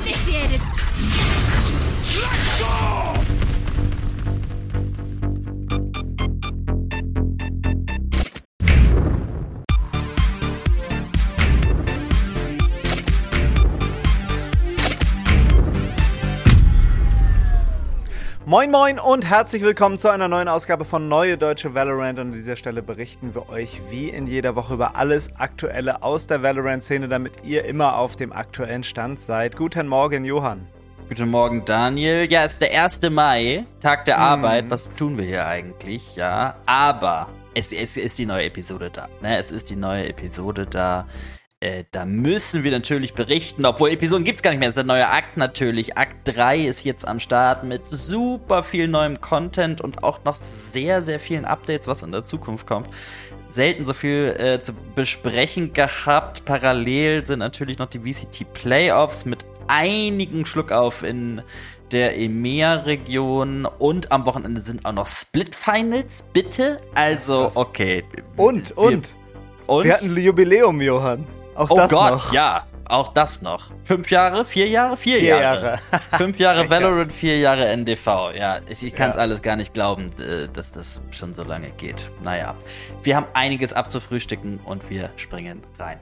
initiated. Let's go! Moin moin und herzlich willkommen zu einer neuen Ausgabe von Neue Deutsche Valorant. Und an dieser Stelle berichten wir euch wie in jeder Woche über alles Aktuelle aus der Valorant-Szene, damit ihr immer auf dem aktuellen Stand seid. Guten Morgen, Johann. Guten Morgen, Daniel. Ja, es ist der 1. Mai, Tag der Arbeit. Was tun wir hier eigentlich? Ja, aber es ist die neue Episode da. Ne? Es ist die neue Episode da. Da müssen wir natürlich berichten, obwohl Episoden gibt's gar nicht mehr. Es ist der neue Akt natürlich. Akt 3 ist jetzt am Start mit super viel neuem Content und auch noch sehr, sehr vielen Updates, was in der Zukunft kommt. Selten so viel zu besprechen gehabt. Parallel sind natürlich noch die VCT Playoffs mit einigen Schluckauf in der EMEA-Region und am Wochenende sind auch noch Split-Finals, bitte. Also, okay. Und? Wir hatten ein Jubiläum, Johann. Auch oh das Gott, noch. Ja, auch das noch. 5 Jahre? 4 Jahre? 4 Jahre. 5 Jahre Valorant, 4 Jahre NDV. Ja, ich kann es alles gar nicht glauben, dass das schon so lange geht. Naja, wir haben einiges abzufrühstücken und wir springen rein.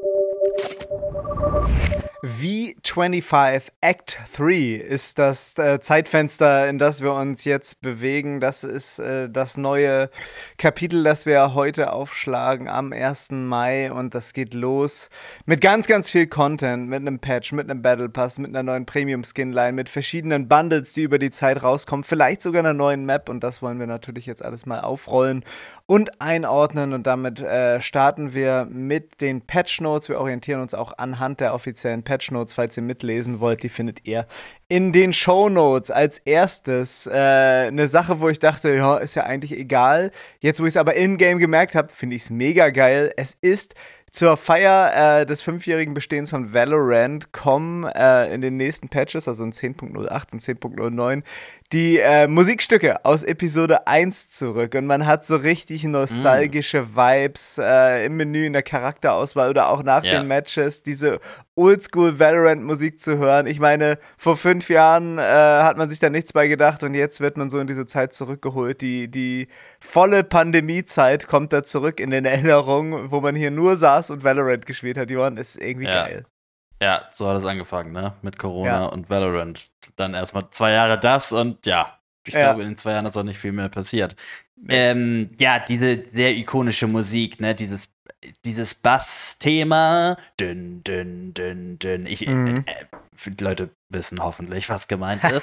V25 Act 3 ist das Zeitfenster, in das wir uns jetzt bewegen. Das ist das neue Kapitel, das wir heute aufschlagen am 1. Mai. Und das geht los mit ganz, ganz viel Content, mit einem Patch, mit einem Battle Pass, mit einer neuen Premium-Skinline, mit verschiedenen Bundles, die über die Zeit rauskommen. Vielleicht sogar einer neuen Map. Und das wollen wir natürlich jetzt alles mal aufrollen und einordnen. Und damit starten wir mit den Patch Notes. Wir orientieren uns auch anhand der offiziellen Patch Notes, falls ihr mitlesen wollt, die findet ihr in den Shownotes. Als erstes eine Sache, wo ich dachte, ja, ist ja eigentlich egal. Jetzt, wo ich es aber in-game gemerkt habe, finde ich es mega geil. Es ist zur Feier des 5-jährigen Bestehens von Valorant kommen in den nächsten Patches, also in 10.08 und 10.09, die Musikstücke aus Episode 1 zurück. Und man hat so richtig nostalgische Vibes im Menü, in der Charakterauswahl oder auch nach den Matches, diese Oldschool Valorant-Musik zu hören. Ich meine, vor 5 Jahren hat man sich da nichts bei gedacht und jetzt wird man so in diese Zeit zurückgeholt. Die volle Pandemiezeit kommt da zurück in den Erinnerungen, wo man hier nur saß und Valorant gespielt hat. Johann, ist irgendwie geil. Ja, so hat es angefangen, ne? Mit Corona und Valorant. Dann erstmal 2 Jahre das und ich glaube, in den 2 Jahren ist auch nicht viel mehr passiert. Diese sehr ikonische Musik, ne? Dieses Bass-Thema. Dünn, dünn, dünn, dünn. Die Leute wissen hoffentlich, was gemeint ist.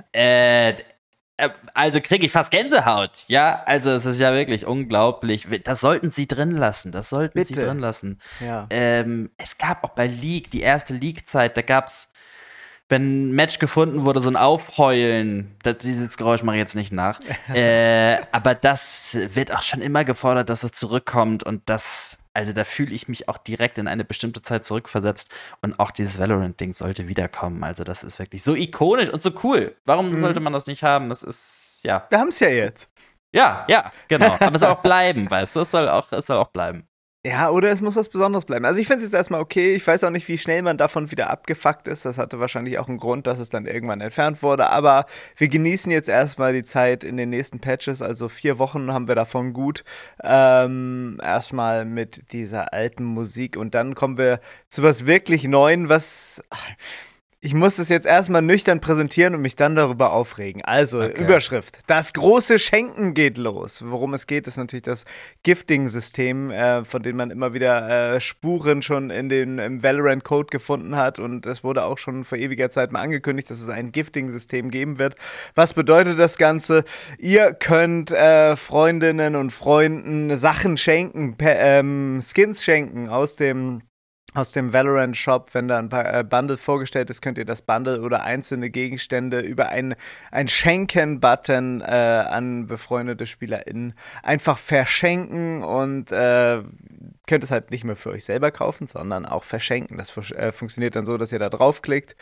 Also kriege ich fast Gänsehaut, ja? Also es ist ja wirklich unglaublich. Das sollten sie drin lassen, Ja. Es gab auch bei League, die erste League-Zeit, da gab's, wenn ein Match gefunden wurde, so ein Aufheulen. Dieses Geräusch mache ich jetzt nicht nach. Aber das wird auch schon immer gefordert, dass es zurückkommt und also da fühle ich mich auch direkt in eine bestimmte Zeit zurückversetzt und auch dieses Valorant-Ding sollte wiederkommen. Also das ist wirklich so ikonisch und so cool. Warum sollte man das nicht haben? Das ist, Wir haben es ja jetzt. Ja, genau. Aber es soll auch bleiben, weißt du? Es soll auch bleiben. Ja, oder es muss was Besonderes bleiben. Also ich finde es jetzt erstmal okay. Ich weiß auch nicht, wie schnell man davon wieder abgefuckt ist. Das hatte wahrscheinlich auch einen Grund, dass es dann irgendwann entfernt wurde. Aber wir genießen jetzt erstmal die Zeit in den nächsten Patches. Also 4 Wochen haben wir davon gut. Erstmal mit dieser alten Musik. Und dann kommen wir zu was wirklich Neuen, was... Ich muss es jetzt erstmal nüchtern präsentieren und mich dann darüber aufregen. Also, Überschrift. Das große Schenken geht los. Worum es geht, ist natürlich das Gifting-System, von dem man immer wieder Spuren schon im Valorant-Code gefunden hat. Und es wurde auch schon vor ewiger Zeit mal angekündigt, dass es ein Gifting-System geben wird. Was bedeutet das Ganze? Ihr könnt Freundinnen und Freunden Sachen schenken, Skins schenken aus dem Valorant-Shop. Wenn da ein Bundle vorgestellt ist, könnt ihr das Bundle oder einzelne Gegenstände über ein Schenken-Button an befreundete SpielerInnen einfach verschenken und könnt es halt nicht mehr für euch selber kaufen, sondern auch verschenken. Das funktioniert dann so, dass ihr da draufklickt,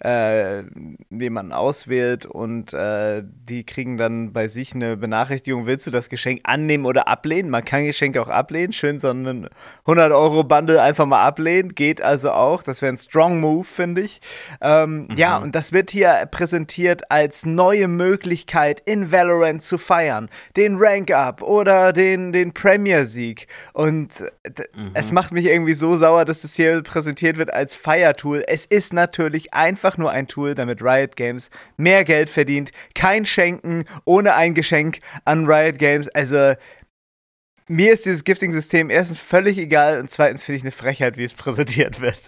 jemanden auswählt und die kriegen dann bei sich eine Benachrichtigung, willst du das Geschenk annehmen oder ablehnen? Man kann Geschenke auch ablehnen, schön so einen 100-Euro-Bundle einfach mal ablehnen, geht also auch. Das wäre ein Strong Move, finde ich. Ja, und das wird hier präsentiert als neue Möglichkeit in Valorant zu feiern. Den Rank-Up oder den Premier-Sieg. Und es macht mich irgendwie so sauer, dass das hier präsentiert wird als Feiertool. Es ist natürlich einfach nur ein Tool, damit Riot Games mehr Geld verdient. Kein Schenken ohne ein Geschenk an Riot Games. Also mir ist dieses Gifting-System erstens völlig egal und zweitens finde ich eine Frechheit, wie es präsentiert wird.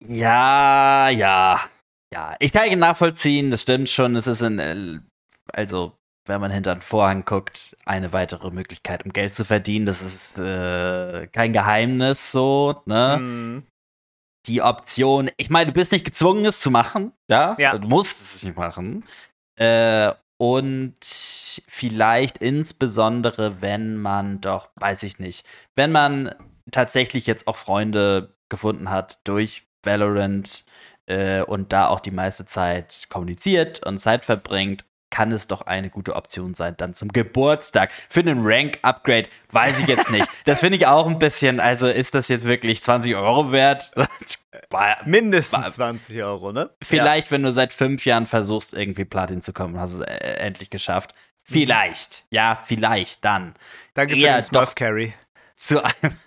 Ja. Ich kann ihn nachvollziehen, das stimmt schon. Es ist also, wenn man hinter den Vorhang guckt, eine weitere Möglichkeit, um Geld zu verdienen. Das ist kein Geheimnis so, ne? Die Option, ich meine, du bist nicht gezwungen, es zu machen, ja? Du musst es nicht machen. Und vielleicht insbesondere, wenn man doch, weiß ich nicht, wenn man tatsächlich jetzt auch Freunde gefunden hat durch Valorant und da auch die meiste Zeit kommuniziert und Zeit verbringt, kann es doch eine gute Option sein, dann zum Geburtstag für einen Rank-Upgrade, weiß ich jetzt nicht. Das finde ich auch ein bisschen, also ist das jetzt wirklich 20 Euro wert? Mindestens 20 Euro, ne? Vielleicht, wenn du seit 5 Jahren versuchst, irgendwie Platin zu kommen, hast du es endlich geschafft. Vielleicht, vielleicht dann. Danke für den Smurf Carry. Zu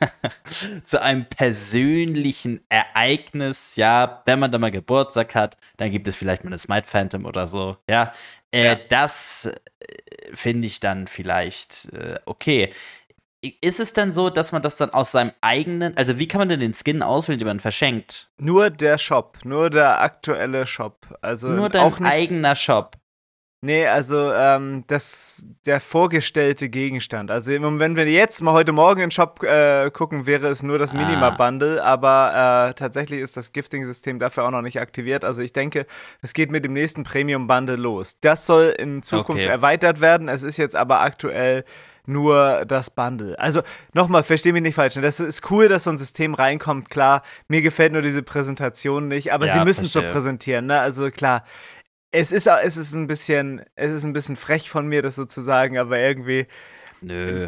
einem persönlichen Ereignis, ja, wenn man da mal Geburtstag hat, dann gibt es vielleicht mal eine Smite Phantom oder so, ja. Das finde ich dann vielleicht okay. Ist es denn so, dass man das dann aus seinem eigenen, also wie kann man denn den Skin auswählen, den man verschenkt? Nur der Shop, nur der aktuelle Shop. Also nur dein eigener Shop. Nee, also der vorgestellte Gegenstand. Also wenn wir jetzt mal heute Morgen in den Shop gucken, wäre es nur das Minima-Bundle, aber tatsächlich ist das Gifting-System dafür auch noch nicht aktiviert. Also ich denke, es geht mit dem nächsten Premium-Bundle los. Das soll in Zukunft erweitert werden. Es ist jetzt aber aktuell nur das Bundle. Also nochmal, versteh mich nicht falsch. Das ist cool, dass so ein System reinkommt, klar. Mir gefällt nur diese Präsentation nicht, aber sie müssen es so präsentieren, ne? Also klar. Es ist ein bisschen frech von mir, das so zu sagen, aber irgendwie. Nö.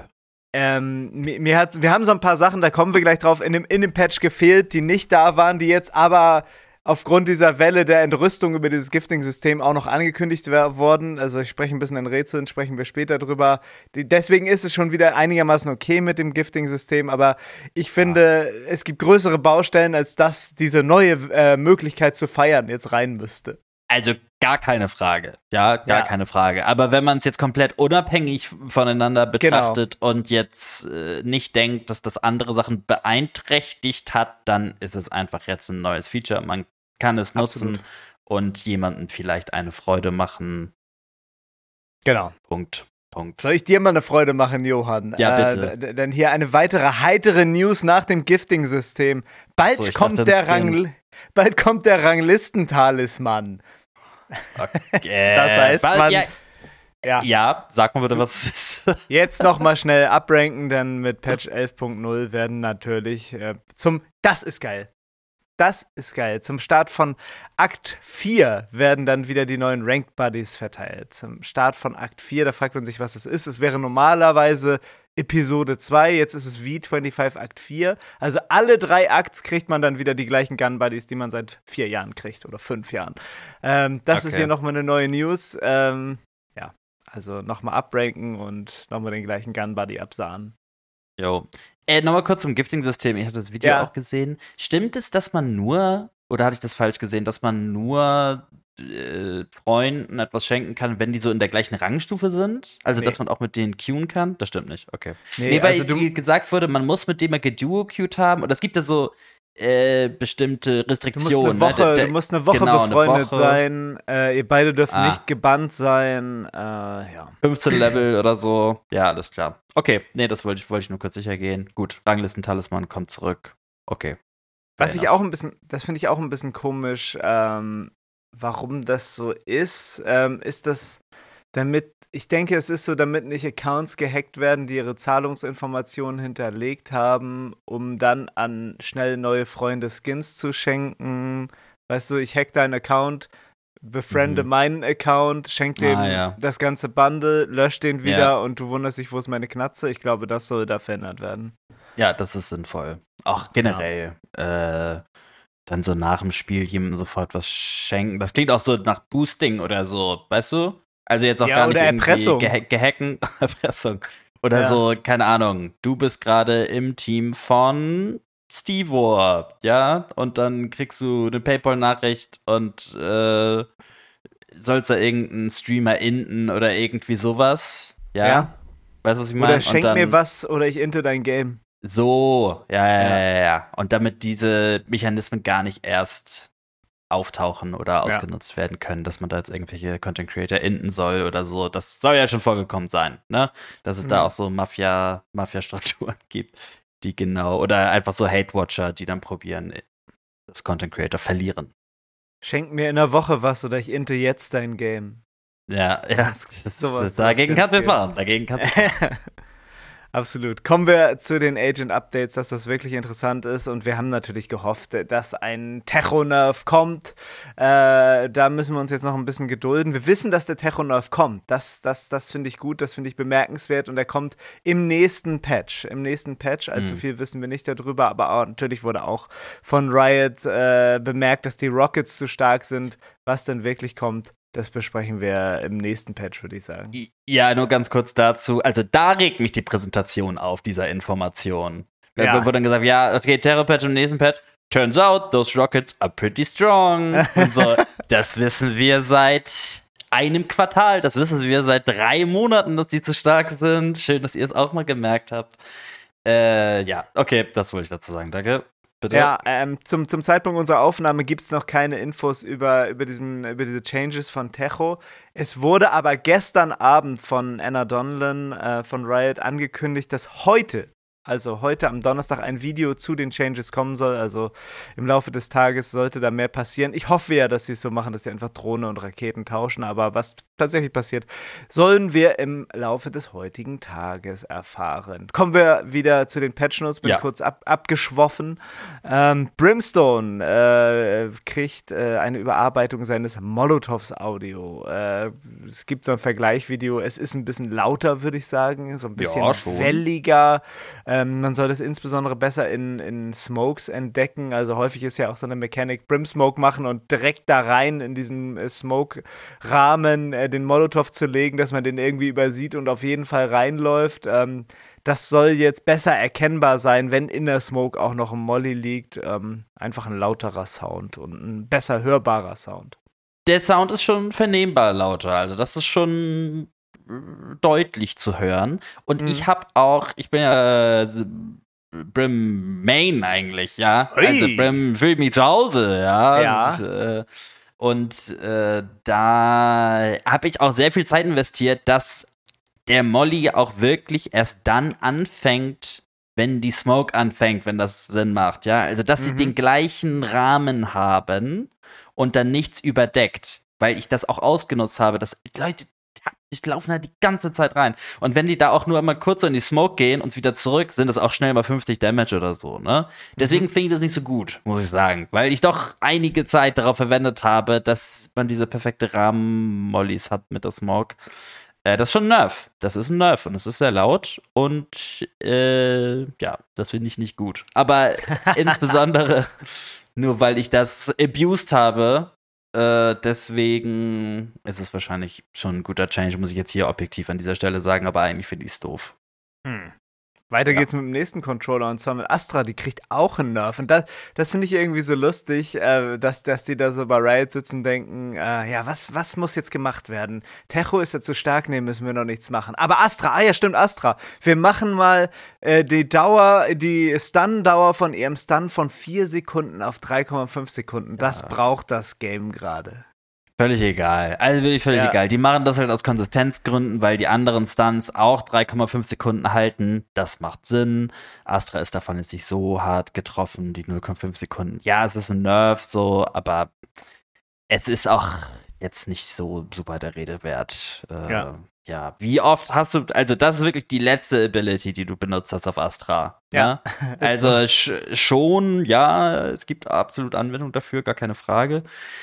Wir haben so ein paar Sachen, da kommen wir gleich drauf, in dem Patch gefehlt, die nicht da waren, die jetzt aber aufgrund dieser Welle der Entrüstung über dieses Gifting-System auch noch angekündigt wurden. Also ich spreche ein bisschen in Rätseln, sprechen wir später drüber. Deswegen ist es schon wieder einigermaßen okay mit dem Gifting-System, aber ich finde, es gibt größere Baustellen, als dass diese neue Möglichkeit zu feiern jetzt rein müsste. Also gar keine Frage, keine Frage. Aber wenn man es jetzt komplett unabhängig voneinander betrachtet und jetzt nicht denkt, dass das andere Sachen beeinträchtigt hat, dann ist es einfach jetzt ein neues Feature. Man kann es nutzen und jemandem vielleicht eine Freude machen. Genau. Punkt. Soll ich dir mal eine Freude machen, Johann? Ja, bitte. Denn hier eine weitere heitere News nach dem Gifting-System. Bald kommt der Ranglistentalisman. Okay. Das heißt, man... Ja, sag mal bitte, was es ist. Jetzt nochmal schnell abranken, denn mit Patch 11.0 werden natürlich das ist geil. Zum Start von Akt 4 werden dann wieder die neuen Ranked Buddies verteilt. Zum Start von Akt 4, da fragt man sich, was das ist. Es wäre normalerweise Episode 2, jetzt ist es V25 Akt 4. Also alle 3 Akts kriegt man dann wieder die gleichen Gun Buddies, die man seit 4 Jahren kriegt oder 5 Jahren. Das ist hier nochmal eine neue News. Also nochmal abranken und nochmal den gleichen Gun Buddy absahnen. Jo. Nochmal kurz zum Gifting-System. Ich hatte das Video auch gesehen. Stimmt es, dass man nur, oder hatte ich das falsch gesehen, dass man nur Freunden etwas schenken kann, wenn die so in der gleichen Rangstufe sind? Also, dass man auch mit denen queuen kann? Das stimmt nicht, okay. Nee, weil also gesagt wurde, man muss mit dem ja geduo-queued haben. Und es gibt ja so bestimmte Restriktionen. Du musst eine Woche befreundet sein. Ihr beide dürft nicht gebannt sein. 15 Level oder so. Ja, alles klar. Okay, nee, das wollte ich nur kurz sicher gehen. Gut, Ranglisten-Talisman kommt zurück. Okay. Das finde ich auch ein bisschen komisch, warum das so ist. Ist das damit Ich denke, es ist so, damit nicht Accounts gehackt werden, die ihre Zahlungsinformationen hinterlegt haben, um dann an schnell neue Freunde Skins zu schenken. Weißt du, ich hack deinen Account, befriende meinen Account, schenk dem das ganze Bundle, lösch den wieder und du wunderst dich, wo ist meine Knatze? Ich glaube, das soll da verändert werden. Ja, das ist sinnvoll. Auch generell. Dann so nach dem Spiel jemandem sofort was schenken. Das klingt auch so nach Boosting oder so, weißt du? Also jetzt auch gar nicht Erpressung. irgendwie gehacken. Erpressung. Oder so, keine Ahnung. Du bist gerade im Team von Steve, ja? Und dann kriegst du eine PayPal-Nachricht und sollst da irgendeinen Streamer inten oder irgendwie sowas. Ja. Weißt du, was ich meine? Oder schenk mir was oder ich inte dein Game. So, ja. Und damit diese Mechanismen gar nicht erst auftauchen oder ausgenutzt werden können, dass man da jetzt irgendwelche Content Creator enden soll oder so. Das soll ja schon vorgekommen sein, ne? Dass es da auch so Mafia-Strukturen gibt, die genau, oder einfach so Hate-Watcher, die dann probieren, das Content Creator verlieren. Schenk mir in einer Woche was oder ich inte jetzt dein Game. Ja. Dagegen kannst du es machen. Absolut. Kommen wir zu den Agent-Updates, dass das wirklich interessant ist. Und wir haben natürlich gehofft, dass ein Techo-Nerf kommt. Da müssen wir uns jetzt noch ein bisschen gedulden. Wir wissen, dass der Techo-Nerf kommt. Das finde ich gut, das finde ich bemerkenswert. Und er kommt im nächsten Patch. Allzu viel wissen wir nicht darüber. Aber auch, natürlich wurde auch von Riot bemerkt, dass die Rockets zu stark sind. Was denn wirklich kommt, das besprechen wir im nächsten Patch, würde ich sagen. Ja, nur ganz kurz dazu. Also da regt mich die Präsentation auf, dieser Information. Da wurde dann gesagt, okay, Terror-Patch im nächsten Patch. Turns out, those rockets are pretty strong. Und so, das wissen wir seit einem Quartal. Das wissen wir seit 3 Monaten, dass die zu stark sind. Schön, dass ihr es auch mal gemerkt habt. Okay, das wollte ich dazu sagen. Danke. Bitte? Ja, zum Zeitpunkt unserer Aufnahme gibt es noch keine Infos über diese Changes von Techo. Es wurde aber gestern Abend von Anna Donlan von Riot angekündigt, dass heute am Donnerstag ein Video zu den Changes kommen soll. Also im Laufe des Tages sollte da mehr passieren. Ich hoffe ja, dass sie es so machen, dass sie einfach Drohne und Raketen tauschen. Aber was tatsächlich passiert, sollen wir im Laufe des heutigen Tages erfahren. Kommen wir wieder zu den Patch Notes. Bin kurz abgeschwoffen. Brimstone kriegt eine Überarbeitung seines Molotovs-Audio. Es gibt so ein Vergleichvideo. Es ist ein bisschen lauter, würde ich sagen. So ein bisschen welliger. Man soll das insbesondere besser in Smokes entdecken. Also häufig ist ja auch so eine Mechanik, Brim-Smoke machen und direkt da rein in diesen Smoke-Rahmen den Molotov zu legen, dass man den irgendwie übersieht und auf jeden Fall reinläuft. Das soll jetzt besser erkennbar sein, wenn in der Smoke auch noch ein Molly liegt. Einfach ein lauterer Sound und ein besser hörbarer Sound. Der Sound ist schon vernehmbar lauter. Also das ist schon deutlich zu hören. Und ich bin ja Brim Main eigentlich, ja. Ui. Also Brim fühlt mich zu Hause, ja. Und da habe ich auch sehr viel Zeit investiert, dass der Molly auch wirklich erst dann anfängt, wenn die Smoke anfängt, wenn das Sinn macht, ja. Also dass sie den gleichen Rahmen haben und dann nichts überdeckt, weil ich das auch ausgenutzt habe, dass Leute die laufen halt die ganze Zeit rein. Und wenn die da auch nur mal kurz so in die Smoke gehen und wieder zurück, sind das auch schnell mal 50 Damage oder so, ne? Deswegen finde ich das nicht so gut, muss ich sagen. Weil ich doch einige Zeit darauf verwendet habe, dass man diese perfekte Rahmen-Mollys hat mit der Smoke. Das ist schon ein Nerf. Das ist ein Nerf und es ist sehr laut und das finde ich nicht gut. Aber insbesondere nur, weil ich das abused habe, deswegen ist es wahrscheinlich schon ein guter Change, muss ich jetzt hier objektiv an dieser Stelle sagen, aber eigentlich finde ich es doof. Weiter geht's mit dem nächsten Controller und zwar mit Astra, die kriegt auch einen Nerf. Und das finde ich irgendwie so lustig, dass die da so bei Riot sitzen und denken, was muss jetzt gemacht werden? Techo ist ja zu stark, nee, müssen wir noch nichts machen. Aber Astra, Astra. Wir machen mal die Stun-Dauer von ihrem Stun von 4 Sekunden auf 3,5 Sekunden. Das braucht das Game gerade. Völlig egal. Also wirklich völlig egal. Die machen das halt aus Konsistenzgründen, weil die anderen Stunts auch 3,5 Sekunden halten. Das macht Sinn. Astra ist davon jetzt nicht so hart getroffen, die 0,5 Sekunden. Ja, es ist ein Nerf, so, aber es ist auch jetzt nicht so super der Rede wert. Ja, wie oft hast du, also das ist wirklich die letzte Ability, die du benutzt hast auf Astra. Ja. Ne? Also schon, ja, es gibt absolut Anwendung dafür, gar keine Frage.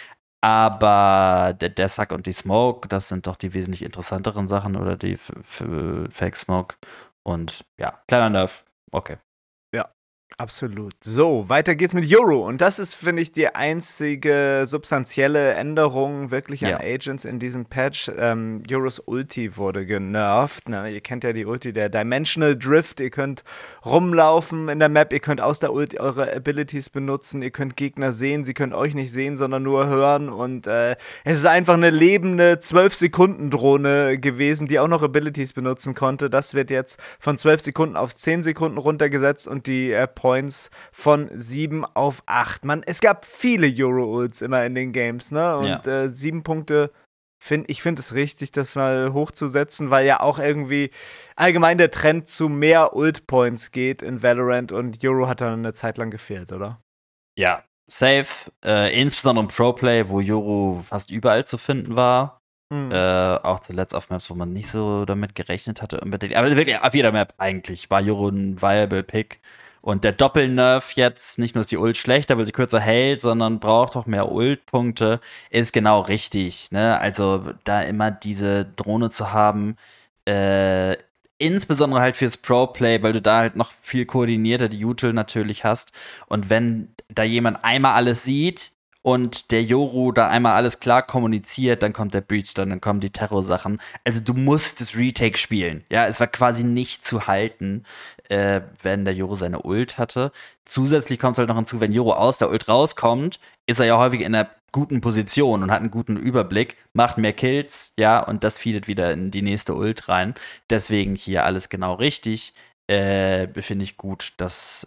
Aber der Sack und die Smoke, das sind doch die wesentlich interessanteren Sachen oder die Fake Smoke. Und ja, kleiner Nerf, okay. Absolut. So, weiter geht's mit Yoru. Und das ist, finde ich, die einzige substanzielle Änderung wirklich an Agents in diesem Patch. Yorus Ulti wurde genervt. Ne? Ihr kennt ja die Ulti, der Dimensional Drift. Ihr könnt rumlaufen in der Map. Ihr könnt aus der Ulti eure Abilities benutzen. Ihr könnt Gegner sehen. Sie können euch nicht sehen, sondern nur hören. Und es ist einfach eine lebende 12-Sekunden-Drohne gewesen, die auch noch Abilities benutzen konnte. Das wird jetzt von 12 Sekunden auf 10 Sekunden runtergesetzt und die Points von 7 auf 8. Es gab viele Euro-Ults immer in den Games, ne? Und 7 Punkte, ich finde es richtig, das mal hochzusetzen, weil ja auch irgendwie allgemein der Trend zu mehr Ult-Points geht in Valorant und Euro hat dann eine Zeit lang gefehlt, oder? Ja, safe. Insbesondere im Pro-Play, wo Yoru fast überall zu finden war. Auch zuletzt auf Maps, wo man nicht so damit gerechnet hatte. Aber wirklich auf jeder Map eigentlich war Yoru ein viable Pick. Und der Doppelnerv jetzt, nicht nur ist die Ult schlechter, weil sie kürzer hält, sondern braucht auch mehr Ult-Punkte, ist genau richtig. Ne? Also da immer diese Drohne zu haben, insbesondere halt fürs Pro-Play, weil du da halt noch viel koordinierter die Util natürlich hast. Und wenn da jemand einmal alles sieht und der Yoru da einmal alles klar kommuniziert, dann kommt der Breach, dann kommen die Terror-Sachen. Also du musst das Retake spielen. Ja, es war quasi nicht zu halten, wenn der Yoru seine Ult hatte. Zusätzlich kommt es halt noch hinzu, wenn Yoru aus der Ult rauskommt, ist er ja häufig in einer guten Position und hat einen guten Überblick, macht mehr Kills, ja, und das feedet wieder in die nächste Ult rein. Deswegen hier alles genau richtig. Finde ich gut, dass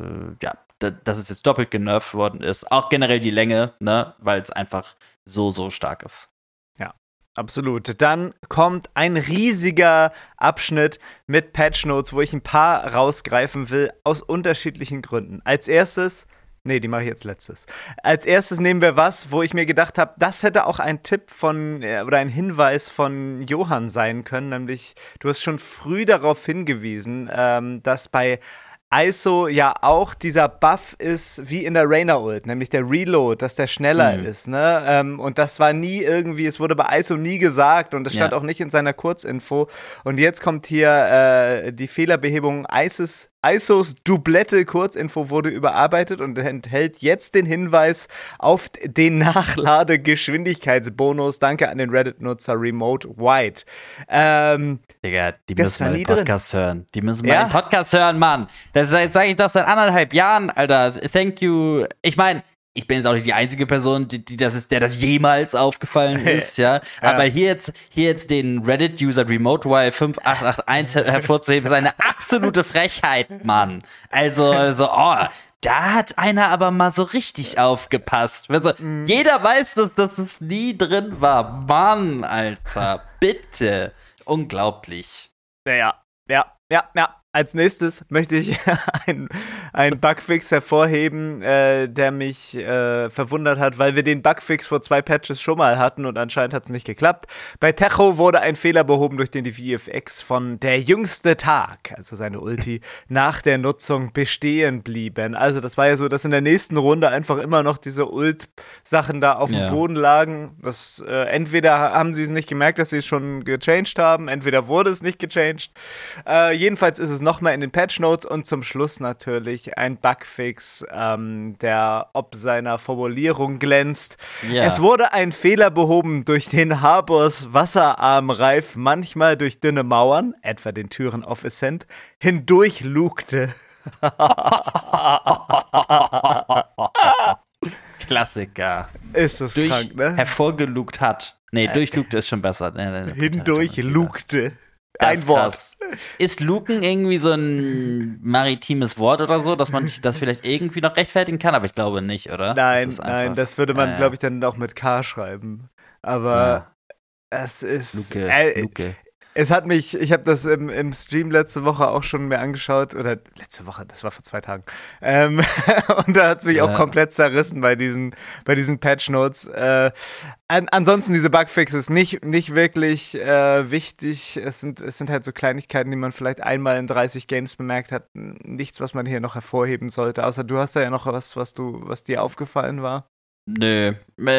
es jetzt doppelt genervt worden ist. Auch generell die Länge, ne, weil es einfach so stark ist. Ja, absolut. Dann kommt ein riesiger Abschnitt mit Patch Notes, wo ich ein paar rausgreifen will, aus unterschiedlichen Gründen. Als erstes, die mache ich jetzt letztes. Als erstes nehmen wir was, wo ich mir gedacht habe, das hätte auch ein Tipp oder ein Hinweis von Johann sein können, nämlich du hast schon früh darauf hingewiesen, dass bei ISO ja auch dieser Buff ist wie in der Reyna-Ult, nämlich der Reload, dass der schneller ist, ne? Und das war nie irgendwie, es wurde bei ISO nie gesagt und es stand auch nicht in seiner Kurzinfo. Und jetzt kommt hier die Fehlerbehebung ISOs Doublette Kurzinfo wurde überarbeitet und enthält jetzt den Hinweis auf den Nachladegeschwindigkeitsbonus. Danke an den Reddit-Nutzer Remote White. Digga, die müssen mal den Podcast hören. Die müssen mal den Podcast hören, Mann. Das sage ich doch seit 1,5 Jahren, Alter. Thank you. Ich meine, ich bin jetzt auch nicht die einzige Person, der das jemals aufgefallen ist, ja. Aber hier jetzt den Reddit-User RemoteWire5881 hervorzuheben, ist eine absolute Frechheit, Mann. Also, da hat einer aber mal so richtig aufgepasst. Also, jeder weiß, dass es nie drin war. Mann, Alter, bitte. Unglaublich. Ja. Als nächstes möchte ich einen Bugfix hervorheben, der mich verwundert hat, weil wir den Bugfix vor 2 Patches schon mal hatten und anscheinend hat es nicht geklappt. Bei Techo wurde ein Fehler behoben, durch den die VFX von der jüngste Tag, also seine Ulti, nach der Nutzung bestehen blieben. Also das war ja so, dass in der nächsten Runde einfach immer noch diese Ult-Sachen da auf dem Boden lagen. Das, entweder haben sie es nicht gemerkt, dass sie es schon gechanged haben, entweder wurde es nicht gechanged. Jedenfalls ist es nochmal in den Patch Notes und zum Schluss natürlich ein Bugfix, der ob seiner Formulierung glänzt. Yeah. Es wurde ein Fehler behoben, durch den Harbors Wasserarmreif manchmal durch dünne Mauern, etwa den Türen auf Ascent, hindurch lugte. Klassiker. Ist das krank, ne? Hervorgelugt hat. Nee, durchlugte ist schon besser. Hindurch lugte. Ein Wort. Ist Luken irgendwie so ein maritimes Wort oder so, dass man das vielleicht irgendwie noch rechtfertigen kann? Aber ich glaube nicht, oder? Nein, das würde man, glaube ich, dann auch mit K schreiben. Aber es ist... Luke. Ich habe das im Stream letzte Woche auch schon mir angeschaut, oder letzte Woche, das war vor 2 Tagen. Und da hat es mich auch komplett zerrissen bei diesen Patch-Notes. Ansonsten diese Bugfixes nicht wirklich wichtig. Es sind halt so Kleinigkeiten, die man vielleicht einmal in 30 Games bemerkt hat. Nichts, was man hier noch hervorheben sollte. Außer du hast da ja noch was dir aufgefallen war. Nö.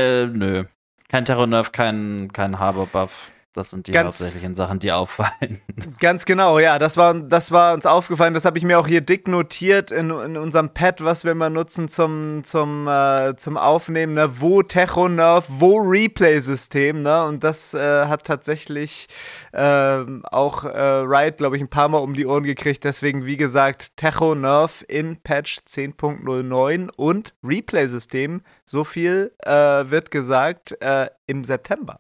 Kein Terror-Nerf, kein Harbor-Buff. Das sind die hauptsächlichen Sachen, die auffallen. Ganz genau, ja. Das war uns aufgefallen. Das habe ich mir auch hier dick notiert in unserem Pad, was wir immer nutzen zum Aufnehmen. Ne? Wo Techno-Nerf, wo Replay-System. Ne? Und das hat tatsächlich auch Riot, glaube ich, ein paar Mal um die Ohren gekriegt. Deswegen, wie gesagt, Techno-Nerf in Patch 10.09 und Replay-System. So viel wird gesagt im September.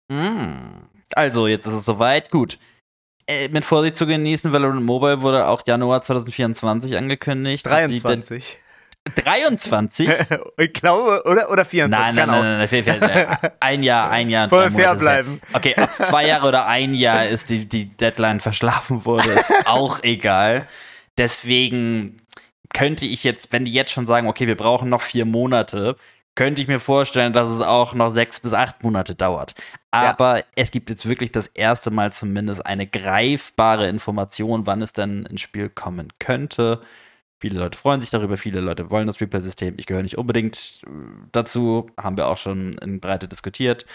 Also, jetzt ist es soweit. Gut. Mit Vorsicht zu genießen, Valorant Mobile wurde auch Januar 2024 angekündigt. 23. 23? Ich glaube, oder 24? Nein. Ein Jahr. Voll fair bleiben. Okay, ob es 2 Jahre oder ein Jahr ist, die Deadline verschlafen wurde, ist auch egal. Deswegen könnte ich jetzt, wenn die jetzt schon sagen, okay, wir brauchen noch 4 Monate, könnte ich mir vorstellen, dass es auch noch 6 bis 8 Monate dauert. Aber es gibt jetzt wirklich das erste Mal zumindest eine greifbare Information, wann es denn ins Spiel kommen könnte. Viele Leute freuen sich darüber, viele Leute wollen das Replay-System. Ich gehöre nicht unbedingt dazu, haben wir auch schon in Breite diskutiert.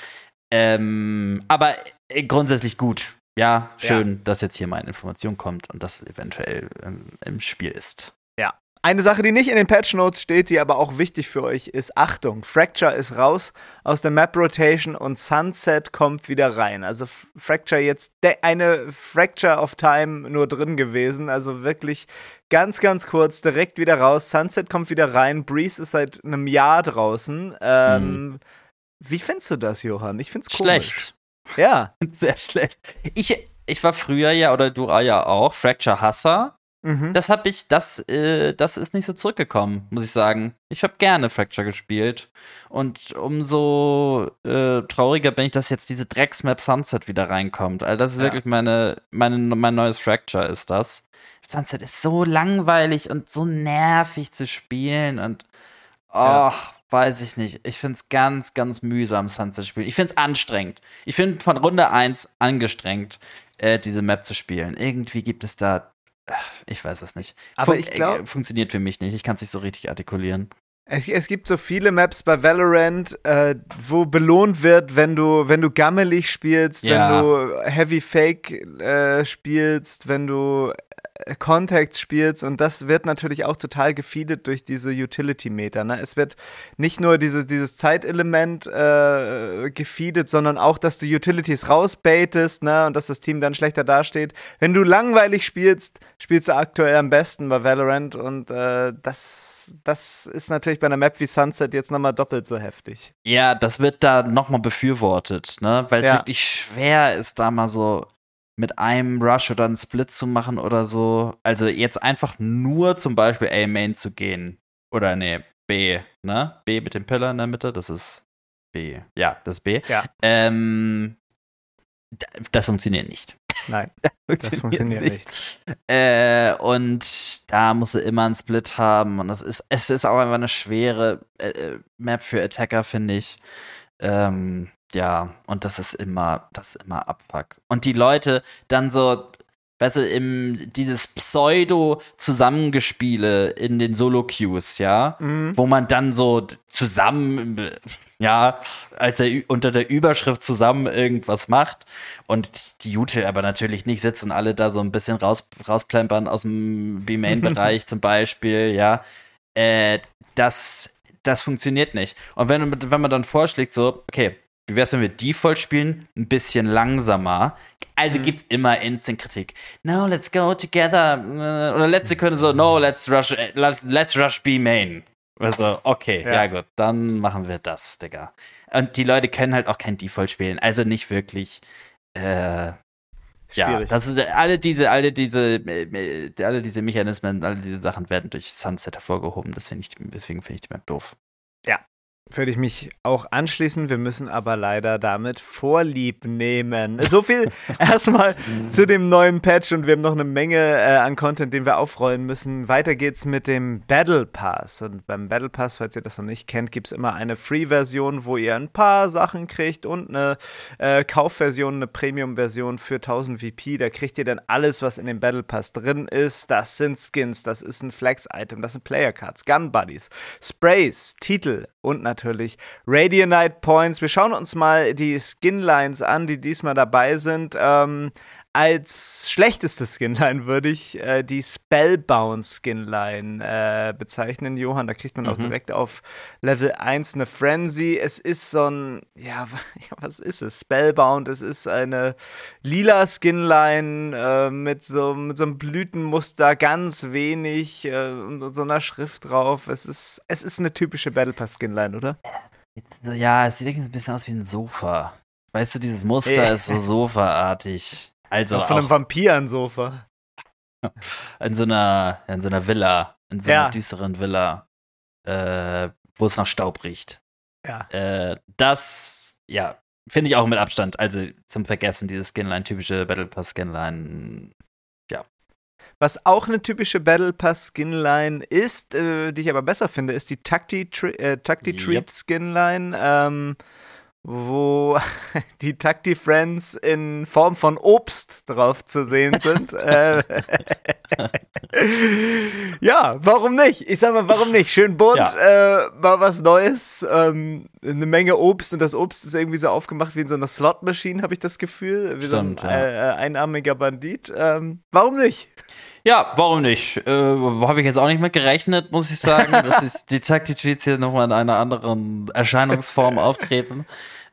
Aber grundsätzlich gut. Ja, schön, dass jetzt hier mal eine Information kommt und das eventuell im Spiel ist. Ja. Eine Sache, die nicht in den Patch Notes steht, die aber auch wichtig für euch ist, Achtung, Fracture ist raus aus der Map Rotation und Sunset kommt wieder rein. Also Fracture jetzt, eine Fracture of Time nur drin gewesen, also wirklich ganz, ganz kurz, direkt wieder raus. Sunset kommt wieder rein, Breeze ist seit einem Jahr draußen. Wie findest du das, Johann? Ich find's komisch. Schlecht. Ja. Sehr schlecht. Ich war früher ja, oder du ja auch, Fracture-Hasser. Das ist nicht so zurückgekommen, muss ich sagen. Ich habe gerne Fracture gespielt und umso trauriger bin ich, dass jetzt diese Drecksmap Sunset wieder reinkommt. Also das ist wirklich mein neues Fracture ist das. Sunset ist so langweilig und so nervig zu spielen und weiß ich nicht. Ich find's ganz, ganz mühsam, Sunset spielen. Ich find's anstrengend. Ich finde von Runde 1 angestrengt, diese Map zu spielen. Irgendwie gibt es da ich weiß es nicht. Aber ich glaube, funktioniert für mich nicht. Ich kann es nicht so richtig artikulieren. Es gibt so viele Maps bei Valorant, wo belohnt wird, wenn du gammelig spielst, wenn du Heavy Fake spielst, wenn du Contacts spielst, und das wird natürlich auch total gefeedet durch diese Utility-Meter. Ne? Es wird nicht nur dieses Zeitelement gefeedet, sondern auch, dass du Utilities rausbaitest, ne? Und dass das Team dann schlechter dasteht. Wenn du langweilig spielst du aktuell am besten bei Valorant, und das ist natürlich bei einer Map wie Sunset jetzt nochmal doppelt so heftig. Ja, das wird da nochmal befürwortet, ne? Weil es wirklich schwer ist, da mal so mit einem Rush oder einen Split zu machen oder so. Also jetzt einfach nur zum Beispiel A-Main zu gehen. Oder B, ne? B mit dem Pillar in der Mitte, das ist B. Ja, das ist B. Ja. Das funktioniert nicht. Nein, das funktioniert nicht. Und da musst du immer einen Split haben. Und es ist auch einfach eine schwere Map für Attacker, finde ich. Ja, und das ist immer Abfuck. Und die Leute dann so, weißt du, dieses Pseudo-Zusammengespiele in den Solo-Queues, ja, wo man dann so zusammen, unter der Überschrift zusammen irgendwas macht und die Util aber natürlich nicht sitzen, alle da so ein bisschen rausplempern aus dem B-Main-Bereich zum Beispiel, ja, das funktioniert nicht. Und wenn man dann vorschlägt, so, okay, wie wär's, wenn wir Default spielen, ein bisschen langsamer? Also gibt's immer Instant-Kritik. No, let's go together. Oder letzte können so, no, let's rush B-Main. Also, okay, ja gut, dann machen wir das, Digga. Und die Leute können halt auch kein Default spielen, also nicht wirklich. Schwierig. Ja, das sind alle diese Mechanismen, alle diese Sachen werden durch Sunset hervorgehoben. Deswegen finde ich die Map doof. Ja. Würde ich mich auch anschließen. Wir müssen aber leider damit Vorlieb nehmen. So viel erstmal zu dem neuen Patch und wir haben noch eine Menge an Content, den wir aufrollen müssen. Weiter geht's mit dem Battle Pass. Und beim Battle Pass, falls ihr das noch nicht kennt, gibt es immer eine Free-Version, wo ihr ein paar Sachen kriegt und eine Kaufversion, eine Premium-Version für 1000 VP. Da kriegt ihr dann alles, was in dem Battle Pass drin ist. Das sind Skins, das ist ein Flex-Item, das sind Player-Cards, Gun-Buddies, Sprays, Titel und natürlich Radianite Points. Wir schauen uns mal die Skinlines an, die diesmal dabei sind. Als schlechteste Skinline würde ich die Spellbound Skinline bezeichnen, Johann. Da kriegt man auch direkt auf Level 1 eine Frenzy. Es ist so ein, was ist es? Spellbound, es ist eine lila Skinline mit so einem Blütenmuster, ganz wenig und so einer Schrift drauf. Es ist eine typische Battle Pass Skinline, oder? Ja, es sieht irgendwie ein bisschen aus wie ein Sofa. Weißt du, dieses Muster ist so sofaartig. Also von einem Vampir ein Sofa. In so einer Villa, in so einer düsteren Villa, wo es nach Staub riecht. Ja. Das, finde ich auch mit Abstand, also zum Vergessen, dieses Skinline, typische Battle Pass Skinline, ja. Was auch eine typische Battle Pass Skinline ist, die ich aber besser finde, ist die Tacti Treat Skinline, wo die Tacti Friends in Form von Obst drauf zu sehen sind. Ja, warum nicht? Ich sag mal, warum nicht? Schön bunt, mal was Neues, eine Menge Obst und das Obst ist irgendwie so aufgemacht wie in so einer Slot-Maschine, habe ich das Gefühl. Wie Stimmt, so ein einarmiger Bandit. Warum nicht? Ja, warum nicht? Habe ich jetzt auch nicht mit gerechnet, muss ich sagen, dass die Tacti-Treats hier nochmal in einer anderen Erscheinungsform auftreten.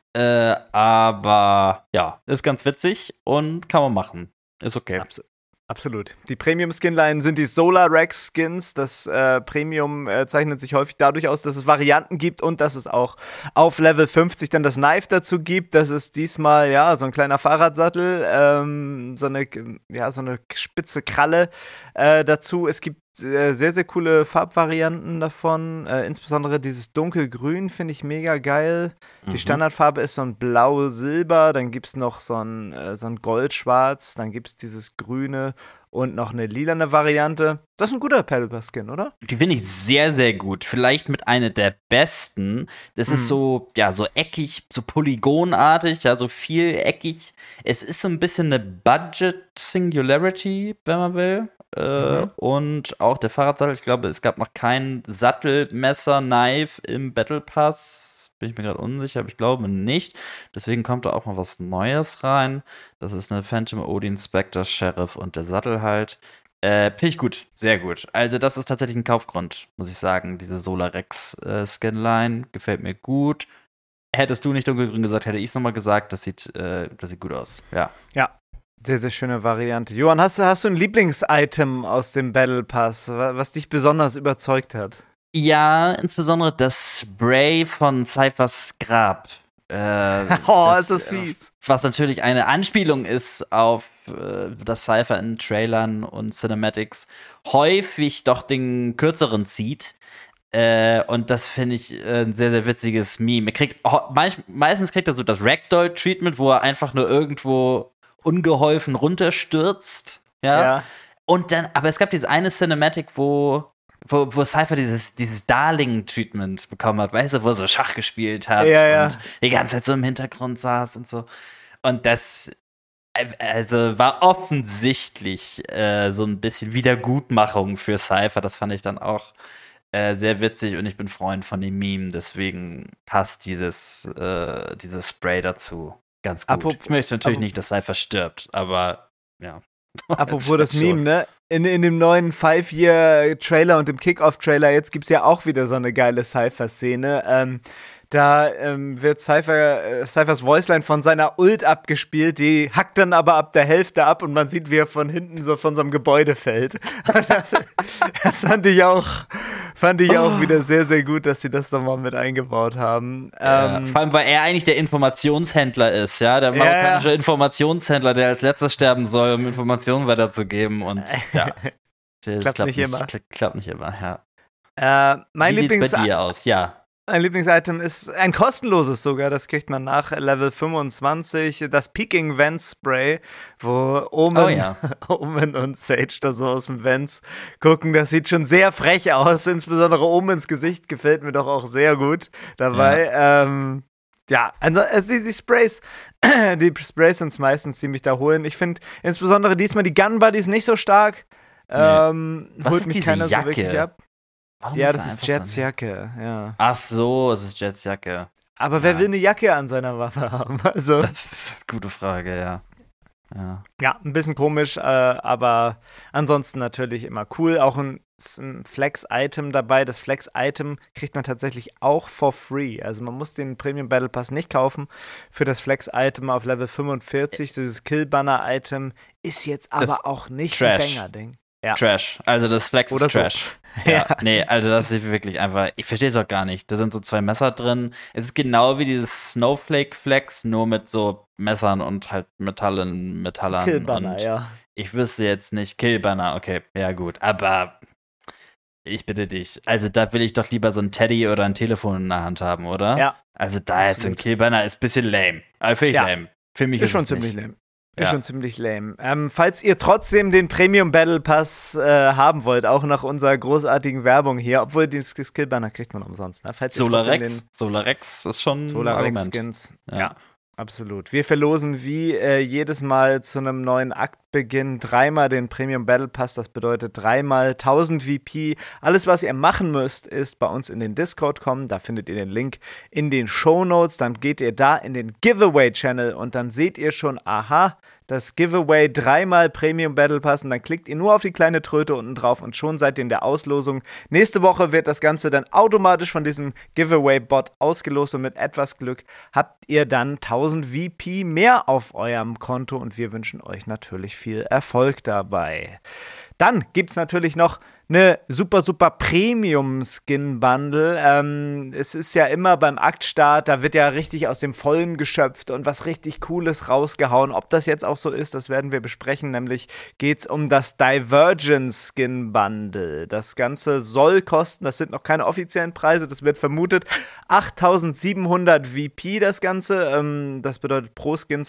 Aber ja, ist ganz witzig und kann man machen. Ist okay. Absolut. Die Premium-Skinline sind die Solar Rex Skins. Das Premium zeichnet sich häufig dadurch aus, dass es Varianten gibt und dass es auch auf Level 50 dann das Knife dazu gibt. Das ist diesmal so ein kleiner Fahrradsattel, so eine spitze Kralle dazu. Es gibt sehr, sehr coole Farbvarianten davon. Insbesondere dieses dunkelgrün finde ich mega geil. Die Standardfarbe ist so ein blau-silber. Dann gibt es noch so ein goldschwarz. Dann gibt es dieses grüne und noch eine lilane Variante. Das ist ein guter Battle Pass Skin, oder? Die finde ich sehr, sehr gut. Vielleicht mit einer der besten. Das ist so eckig, so polygonartig, so vieleckig. Es ist so ein bisschen eine Budget-Singularity, wenn man will. Und auch der Fahrradsattel, ich glaube, es gab noch kein Sattelmesser-Knife im Battle Pass. Bin ich mir gerade unsicher, aber ich glaube nicht. Deswegen kommt da auch mal was Neues rein. Das ist eine Phantom Odin Spectre Sheriff und der Sattel halt. Finde ich gut, sehr gut. Also das ist tatsächlich ein Kaufgrund, muss ich sagen. Diese Solarex Skinline gefällt mir gut. Hättest du nicht dunkelgrün gesagt, hätte ich es nochmal gesagt. Das sieht gut aus, ja. Ja. Sehr, sehr schöne Variante. Johann, hast du ein Lieblings-Item aus dem Battle Pass, was dich besonders überzeugt hat? Ja, insbesondere das Spray von Cyphers Grab. Ist das fies. Was natürlich eine Anspielung ist auf das Cypher in Trailern und Cinematics häufig doch den kürzeren zieht. Und das finde ich ein sehr, sehr witziges Meme. Meistens kriegt er so das Ragdoll-Treatment, wo er einfach nur irgendwo ungeholfen runterstürzt. Ja. Und dann, aber es gab diese eine Cinematic, wo Cypher dieses Darling-Treatment bekommen hat, weißt du, wo er so Schach gespielt hat und die ganze Zeit so im Hintergrund saß und so. Und das war offensichtlich so ein bisschen Wiedergutmachung für Cypher. Das fand ich dann auch sehr witzig und ich bin Freund von dem Meme, deswegen passt dieses Spray dazu ganz gut. Ich möchte natürlich nicht, dass Cypher stirbt, aber ja. Apropos das Meme, ne? In dem neuen 5-Year-Trailer und dem Kick-Off-Trailer, jetzt gibt's ja auch wieder so eine geile Cypher-Szene. Da wird Cyphers Voiceline von seiner Ult abgespielt, die hackt dann aber ab der Hälfte ab und man sieht, wie er von hinten so von so einem Gebäude fällt. Das fand ich auch wieder sehr, sehr gut, dass sie das nochmal mit eingebaut haben. Vor allem, weil er eigentlich der Informationshändler ist, ja, der marokkanische Informationshändler, der als letzter sterben soll, um Informationen weiterzugeben und ja. Klappt nicht immer, ja. Wie sieht's bei dir aus? Ja. Mein Lieblingsitem ist ein kostenloses sogar, das kriegt man nach Level 25, das Peaking Vents Spray, wo Omen und Sage da so aus dem Vents gucken. Das sieht schon sehr frech aus, insbesondere Omens Gesicht gefällt mir doch auch sehr gut dabei. Also die Sprays sind meistens ziemlich da holen. Ich finde insbesondere diesmal die Gun Buddies nicht so stark. Was Holt ist mich diese keiner Jacke? so wirklich ab. Warum Ja, ist das er ist einfach Jets so- Jacke, ja. Ach so, es ist Jets Jacke. Aber wer will eine Jacke an seiner Waffe haben? Also, Das ist eine gute Frage, ja. ja, ein bisschen komisch, aber ansonsten natürlich immer cool. Auch ein Flex-Item dabei. Das Flex-Item kriegt man tatsächlich auch for free. Also man muss den Premium Battle Pass nicht kaufen für das Flex-Item auf Level 45. Dieses Kill-Banner-Item ist jetzt aber Das auch nicht Trash. ein Banger-Ding. Ja. Trash. Also das Flex Oder ist so. Trash. Ja. Nee, also das ist wirklich einfach, ich verstehe es auch gar nicht. Da sind so 2 Messer drin. Es ist genau wie dieses Snowflake Flex, nur mit so Messern und halt Metallern. Kill-Banner, und ja. Ich wüsste jetzt nicht, Kill-Banner, okay, ja gut. Aber ich bitte dich, also da will ich doch lieber so ein Teddy oder ein Telefon in der Hand haben, oder? Ja. Also da jetzt so ein Absolut. Kill-Banner ist ein bisschen lame. Aber finde ich Ja. lame. Für mich Ist schon es ziemlich nicht. lame. Ja. Ist schon ziemlich lame. Falls ihr trotzdem den Premium Battle Pass haben wollt, auch nach unserer großartigen Werbung hier, obwohl den Skill-Banner kriegt man umsonst. Ne? Falls ihr trotzdem Solarex ist schon ein Solarex Argument. Skins. Ja. Absolut. Wir verlosen wie jedes Mal zu einem neuen Aktbeginn 3-mal den Premium Battle Pass. Das bedeutet 3-mal 1000 VP. Alles, was ihr machen müsst, ist bei uns in den Discord kommen. Da findet ihr den Link in den Shownotes. Dann geht ihr da in den Giveaway-Channel und dann seht ihr schon, aha, das Giveaway 3-mal Premium Battle Pass. Und dann klickt ihr nur auf die kleine Tröte unten drauf und schon seid ihr in der Auslosung. Nächste Woche wird das Ganze dann automatisch von diesem Giveaway-Bot ausgelost und mit etwas Glück habt ihr dann 1000 VP mehr auf eurem Konto und wir wünschen euch natürlich viel Erfolg dabei. Dann gibt es natürlich noch eine super Premium-Skin-Bundle. Es ist ja immer beim Aktstart, da wird ja richtig aus dem Vollen geschöpft und was richtig Cooles rausgehauen. Ob das jetzt auch so ist, das werden wir besprechen. Nämlich geht es um das Divergence Skin-Bundle. Das Ganze soll kosten, das sind noch keine offiziellen Preise, das wird vermutet, 8700 VP das Ganze. Das bedeutet pro Skin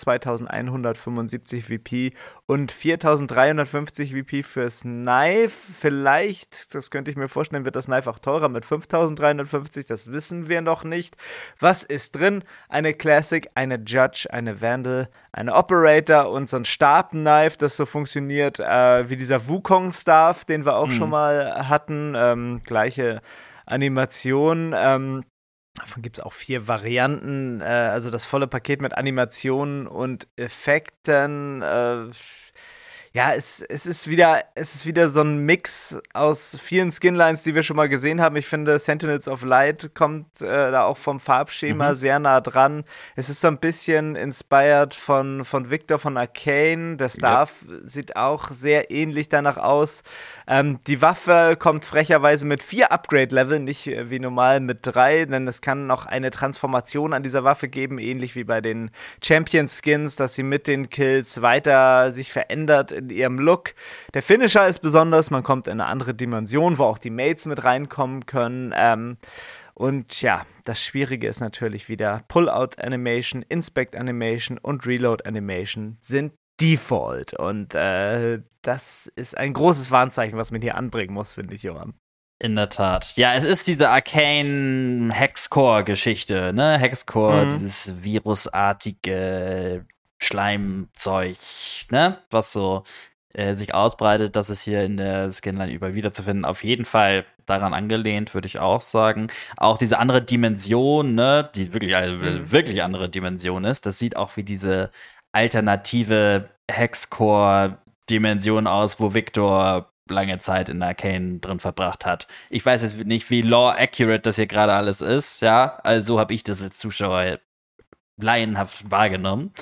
2175 VP und 4350 VP fürs Knife. Vielleicht, das könnte ich mir vorstellen, wird das Knife auch teurer mit 5350, das wissen wir noch nicht. Was ist drin? Eine Classic, eine Judge, eine Vandal, eine Operator und so ein Stab-Knife, das so funktioniert wie dieser Wukong-Staff, den wir auch schon mal hatten. Gleiche Animation. Davon gibt es auch 4 Varianten, also das volle Paket mit Animationen und Effekten. Ja, es ist wieder so ein Mix aus vielen Skinlines, die wir schon mal gesehen haben. Ich finde, Sentinels of Light kommt da auch vom Farbschema sehr nah dran. Es ist so ein bisschen inspired von Victor von Arcane. Der Staff sieht auch sehr ähnlich danach aus. Die Waffe kommt frecherweise mit 4 Upgrade-Leveln, nicht wie normal mit 3, denn es kann noch eine Transformation an dieser Waffe geben, ähnlich wie bei den Champion-Skins, dass sie mit den Kills weiter sich verändert in ihrem Look. Der Finisher ist besonders, man kommt in eine andere Dimension, wo auch die Mates mit reinkommen können. Und ja, das Schwierige ist natürlich wieder Pull-Out-Animation, Inspect-Animation und Reload-Animation sind Default. Und das ist ein großes Warnzeichen, was man hier anbringen muss, finde ich, Johann. In der Tat. Ja, es ist diese Arcane Hexcore-Geschichte, ne? Hexcore, dieses virusartige Schleimzeug, ne? Was so sich ausbreitet, das ist hier in der Skinline überall wiederzufinden. Auf jeden Fall daran angelehnt, würde ich auch sagen. Auch diese andere Dimension, ne? Die wirklich andere Dimension ist. Das sieht auch wie diese alternative Hexcore-Dimension aus, wo Victor lange Zeit in Arcane drin verbracht hat. Ich weiß jetzt nicht, wie law-accurate das hier gerade alles ist, ja. Also habe ich das als Zuschauer laienhaft wahrgenommen.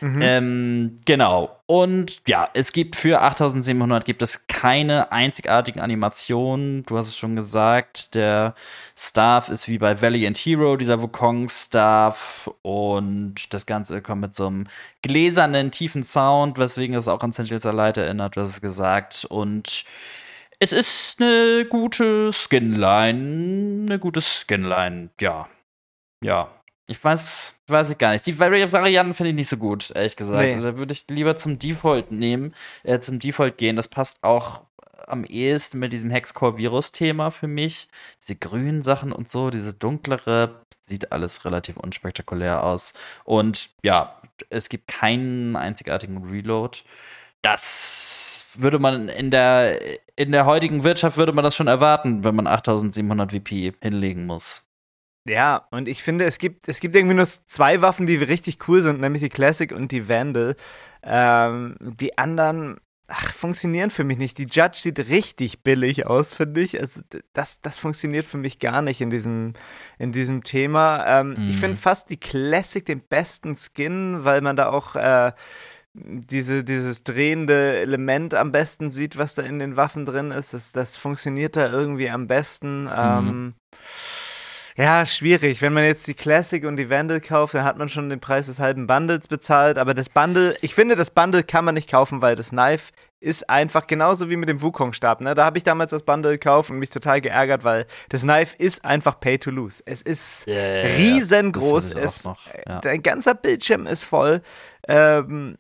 Genau. Und ja, es gibt für 8700 gibt es keine einzigartigen Animationen. Du hast es schon gesagt, der Staff ist wie bei Valiant Hero, dieser Wukong-Staff. Und das Ganze kommt mit so einem gläsernen, tiefen Sound, weswegen es auch an Sentinels of Light erinnert, du hast es gesagt. Und Es ist eine gute Skinline. Ja. Ja. Ich weiß ich gar nicht. Die Varianten finde ich nicht so gut, ehrlich gesagt. Nee. Also, da würde ich lieber zum Default gehen. Das passt auch am ehesten mit diesem Hexcore-Virus-Thema für mich. Diese grünen Sachen und so, diese dunklere, sieht alles relativ unspektakulär aus. Und ja, es gibt keinen einzigartigen Reload. Das würde man in der heutigen Wirtschaft würde man das schon erwarten, wenn man 8700 VP hinlegen muss. Ja, und ich finde, es gibt irgendwie nur 2 Waffen, die richtig cool sind, nämlich die Classic und die Vandal. Die anderen funktionieren für mich nicht. Die Judge sieht richtig billig aus, finde ich. Also, das funktioniert für mich gar nicht in diesem Thema. Ich finde fast die Classic den besten Skin, weil man da auch dieses drehende Element am besten sieht, was da in den Waffen drin ist. Das funktioniert da irgendwie am besten. Ja, schwierig. Wenn man jetzt die Classic und die Vandal kauft, dann hat man schon den Preis des halben Bundles bezahlt. Aber das Bundle, ich finde, das Bundle kann man nicht kaufen, weil das Knife ist einfach genauso wie mit dem Wukong-Stab. Ne? Da habe ich damals das Bundle gekauft und mich total geärgert, weil das Knife ist einfach pay to lose. Es ist riesengroß. Dein ganzer Bildschirm ist voll. Wenn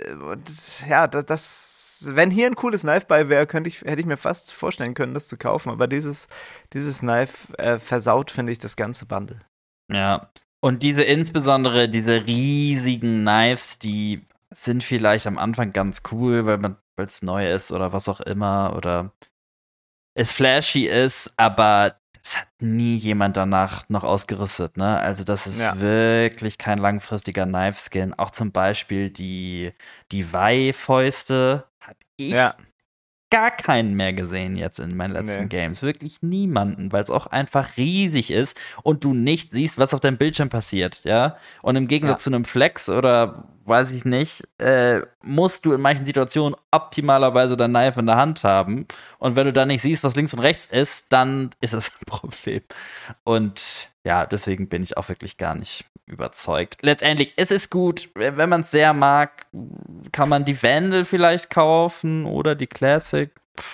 hier ein cooles Knife bei wäre, hätte ich mir fast vorstellen können, das zu kaufen. Aber dieses Knife versaut, finde ich, das ganze Bundle. Ja. Und insbesondere diese riesigen Knives, die sind vielleicht am Anfang ganz cool, weil es neu ist oder was auch immer oder es flashy ist, aber das hat nie jemand danach noch ausgerüstet, ne? Also das ist wirklich kein langfristiger Knife-Skin. Auch zum Beispiel die Wei-Fäuste habe ich gar keinen mehr gesehen jetzt in meinen letzten Games. Wirklich niemanden, weil es auch einfach riesig ist und du nicht siehst, was auf deinem Bildschirm passiert, ja? Und im Gegensatz zu einem Flex oder weiß ich nicht, musst du in manchen Situationen optimalerweise dein Knife in der Hand haben. Und wenn du da nicht siehst, was links und rechts ist, dann ist es ein Problem. Und ja, deswegen bin ich auch wirklich gar nicht überzeugt. Letztendlich, es ist gut, wenn man es sehr mag, kann man die Vandal vielleicht kaufen oder die Classic.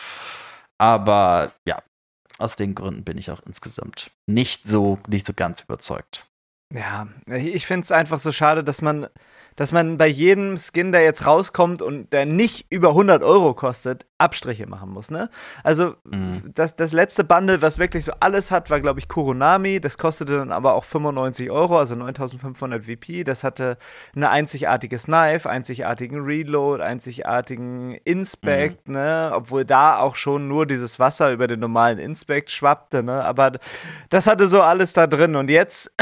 Aber ja, aus den Gründen bin ich auch insgesamt nicht so ganz überzeugt. Ja, ich finde es einfach so schade, dass man bei jedem Skin, der jetzt rauskommt und der nicht über 100 € kostet, Abstriche machen muss, ne? Also, das letzte Bundle, was wirklich so alles hat, war, glaube ich, Kuronami. Das kostete dann aber auch 95 €, also 9500 VP. Das hatte ein einzigartiges Knife, einzigartigen Reload, einzigartigen Inspect, ne? Obwohl da auch schon nur dieses Wasser über den normalen Inspect schwappte, ne? Aber das hatte so alles da drin. Und jetzt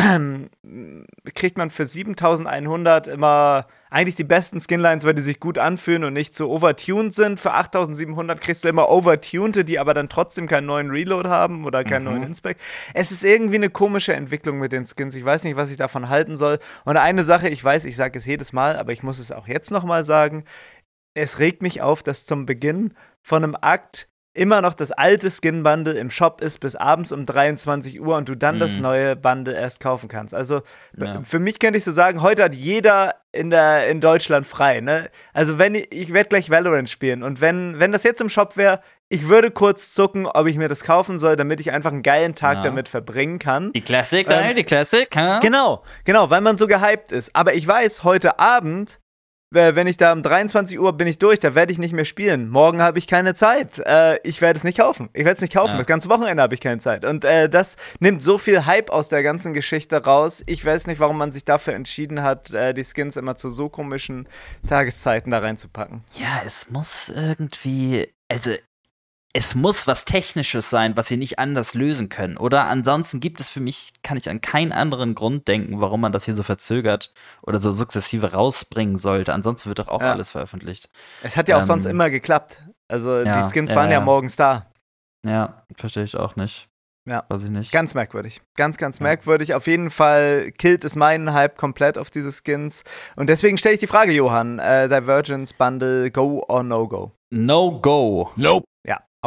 kriegt man für 7100 immer eigentlich die besten Skinlines, weil die sich gut anfühlen und nicht so overtuned sind. Für 8700 kriegst du immer overtunte, die aber dann trotzdem keinen neuen Reload haben oder keinen neuen Inspect. Es ist irgendwie eine komische Entwicklung mit den Skins. Ich weiß nicht, was ich davon halten soll. Und eine Sache, ich weiß, ich sage es jedes Mal, aber ich muss es auch jetzt nochmal sagen, es regt mich auf, dass zum Beginn von einem Akt immer noch das alte Skin-Bundle im Shop ist bis abends um 23 Uhr und du dann das neue Bundle erst kaufen kannst. Also für mich könnte ich so sagen, heute hat jeder in Deutschland frei, ne? Also ich werde gleich Valorant spielen und wenn das jetzt im Shop wäre, ich würde kurz zucken, ob ich mir das kaufen soll, damit ich einfach einen geilen Tag damit verbringen kann. Die Classic, die Classic, ha? Genau, weil man so gehypt ist. Aber ich weiß, heute Abend, wenn ich da um 23 Uhr bin ich durch, da werde ich nicht mehr spielen. Morgen habe ich keine Zeit. Ich werde es nicht kaufen. Das ganze Wochenende habe ich keine Zeit. Und das nimmt so viel Hype aus der ganzen Geschichte raus. Ich weiß nicht, warum man sich dafür entschieden hat, die Skins immer zu so komischen Tageszeiten da reinzupacken. Ja, es muss irgendwie, also es muss was Technisches sein, was sie nicht anders lösen können. Oder ansonsten kann ich an keinen anderen Grund denken, warum man das hier so verzögert oder so sukzessive rausbringen sollte. Ansonsten wird doch auch alles veröffentlicht. Es hat ja auch sonst immer geklappt. Also die Skins waren ja morgens da. Ja, verstehe ich auch nicht. Ja, weiß ich nicht. Ganz merkwürdig. Ganz merkwürdig. Auf jeden Fall killt es meinen Hype komplett auf diese Skins. Und deswegen stelle ich die Frage, Johann. Divergence Bundle, go or no go? No go. Nope. Ja.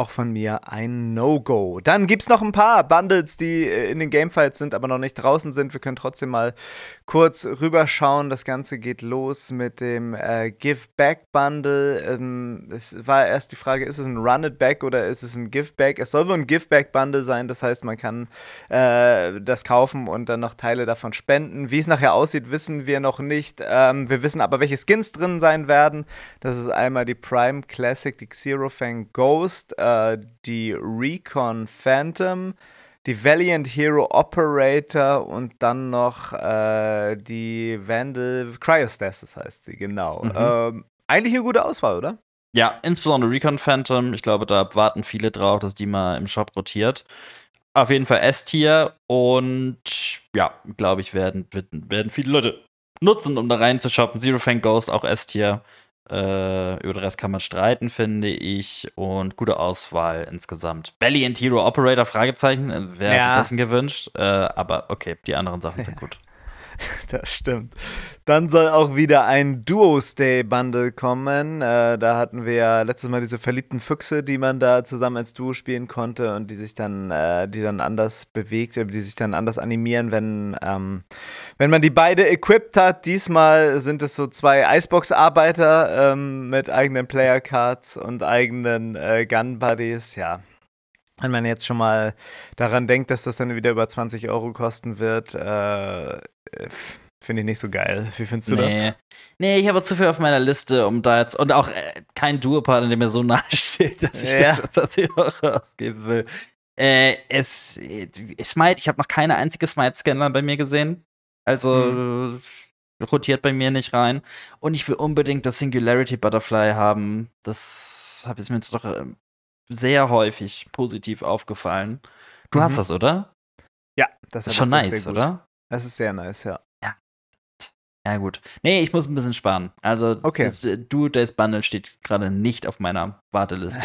auch von mir ein No-Go. Dann gibt es noch ein paar Bundles, die in den Gamefiles sind, aber noch nicht draußen sind. Wir können trotzdem mal kurz rüberschauen. Das Ganze geht los mit dem Give-Back-Bundle. Es war erst die Frage, ist es ein Run-It-Back oder ist es ein Give-Back? Es soll wohl ein Give-Back-Bundle sein, das heißt, man kann das kaufen und dann noch Teile davon spenden. Wie es nachher aussieht, wissen wir noch nicht. Wir wissen aber, welche Skins drin sein werden. Das ist einmal die Prime Classic, die Xerofang Ghost, die Recon Phantom, die Valiant Hero Operator und dann noch die Vandal Cryostasis heißt sie, genau. Eigentlich eine gute Auswahl, oder? Ja, insbesondere Recon Phantom. Ich glaube, da warten viele drauf, dass die mal im Shop rotiert. Auf jeden Fall S-Tier und ja, glaube ich, werden viele Leute nutzen, um da rein zu shoppen. Xerofang Ghost, auch S-Tier. Über den Rest kann man streiten, finde ich. Und gute Auswahl insgesamt. Valiant Hero Operator, Fragezeichen. Wer hat sich das denn gewünscht? Aber okay, die anderen Sachen sind gut. Das stimmt. Dann soll auch wieder ein Duo-Stay-Bundle kommen. Da hatten wir ja letztes Mal diese verliebten Füchse, die man da zusammen als Duo spielen konnte und die dann anders bewegt, die sich dann anders animieren, wenn man die beide equipped hat. Diesmal sind es so 2 Icebox-Arbeiter mit eigenen Player-Cards und eigenen Gun-Buddies, ja. Wenn man jetzt schon mal daran denkt, dass das dann wieder über 20 Euro kosten wird, finde ich nicht so geil. Wie findest du das? Nee, ich habe zu viel auf meiner Liste, um da jetzt, und auch kein Duo-Partner, der mir so nahe steht, dass ich das Euro ausgeben will. Smite, ich habe noch keine einzige Smite-Scanner bei mir gesehen. Also rotiert bei mir nicht rein. Und ich will unbedingt das Singularity Butterfly haben. Das habe ich mir jetzt doch sehr häufig positiv aufgefallen. Du hast das, oder? Ja, das ist schon nice, oder? Das ist sehr nice, ja. Ja, gut. Nee, ich muss ein bisschen sparen. Also, okay. Das Duo Days Bundle steht gerade nicht auf meiner Warteliste.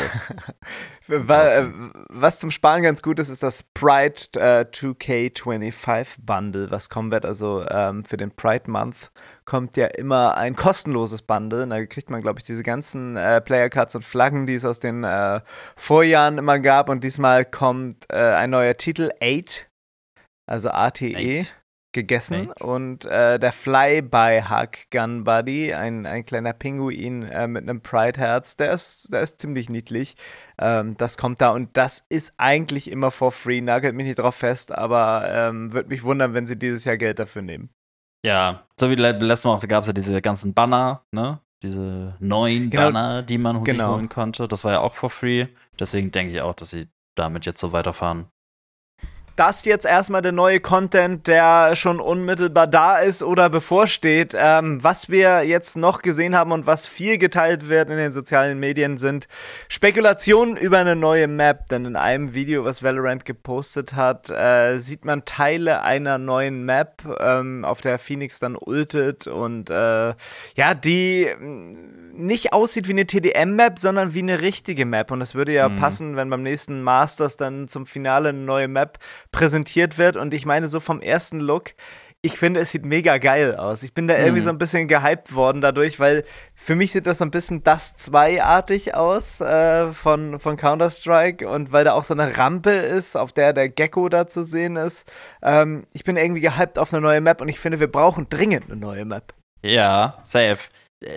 Was zum Sparen ganz gut ist, ist das Pride 2K25 Bundle, was kommen wird. Also für den Pride Month kommt ja immer ein kostenloses Bundle. Da kriegt man, glaube ich, diese ganzen Player Cards und Flaggen, die es aus den Vorjahren immer gab. Und diesmal kommt ein neuer Titel, 8, also ATE. Gegessen und der Fly-by-Hug Gun Buddy, ein kleiner Pinguin mit einem Pride-Herz, der ist ziemlich niedlich. Das kommt da und das ist eigentlich immer for free, nagelt mich nicht drauf fest, aber würde mich wundern, wenn sie dieses Jahr Geld dafür nehmen. Ja, so wie letztes Mal gab es ja diese ganzen Banner, ne? Diese neuen Banner, die man holen konnte. Das war ja auch for free. Deswegen denke ich auch, dass sie damit jetzt so weiterfahren. Das jetzt erstmal der neue Content, der schon unmittelbar da ist oder bevorsteht. Was wir jetzt noch gesehen haben und was viel geteilt wird in den sozialen Medien, sind Spekulationen über eine neue Map. Denn in einem Video, was Valorant gepostet hat, sieht man Teile einer neuen Map, auf der Phoenix dann ultet und die nicht aussieht wie eine TDM-Map, sondern wie eine richtige Map. Und das würde ja passen, wenn beim nächsten Masters dann zum Finale eine neue Map präsentiert wird. Und ich meine, so vom ersten Look, ich finde, es sieht mega geil aus. Ich bin da irgendwie so ein bisschen gehypt worden dadurch, weil für mich sieht das so ein bisschen Dust 2-artig aus von Counter-Strike und weil da auch so eine Rampe ist, auf der der Gecko da zu sehen ist. Ich bin irgendwie gehypt auf eine neue Map und ich finde, wir brauchen dringend eine neue Map. Ja, safe.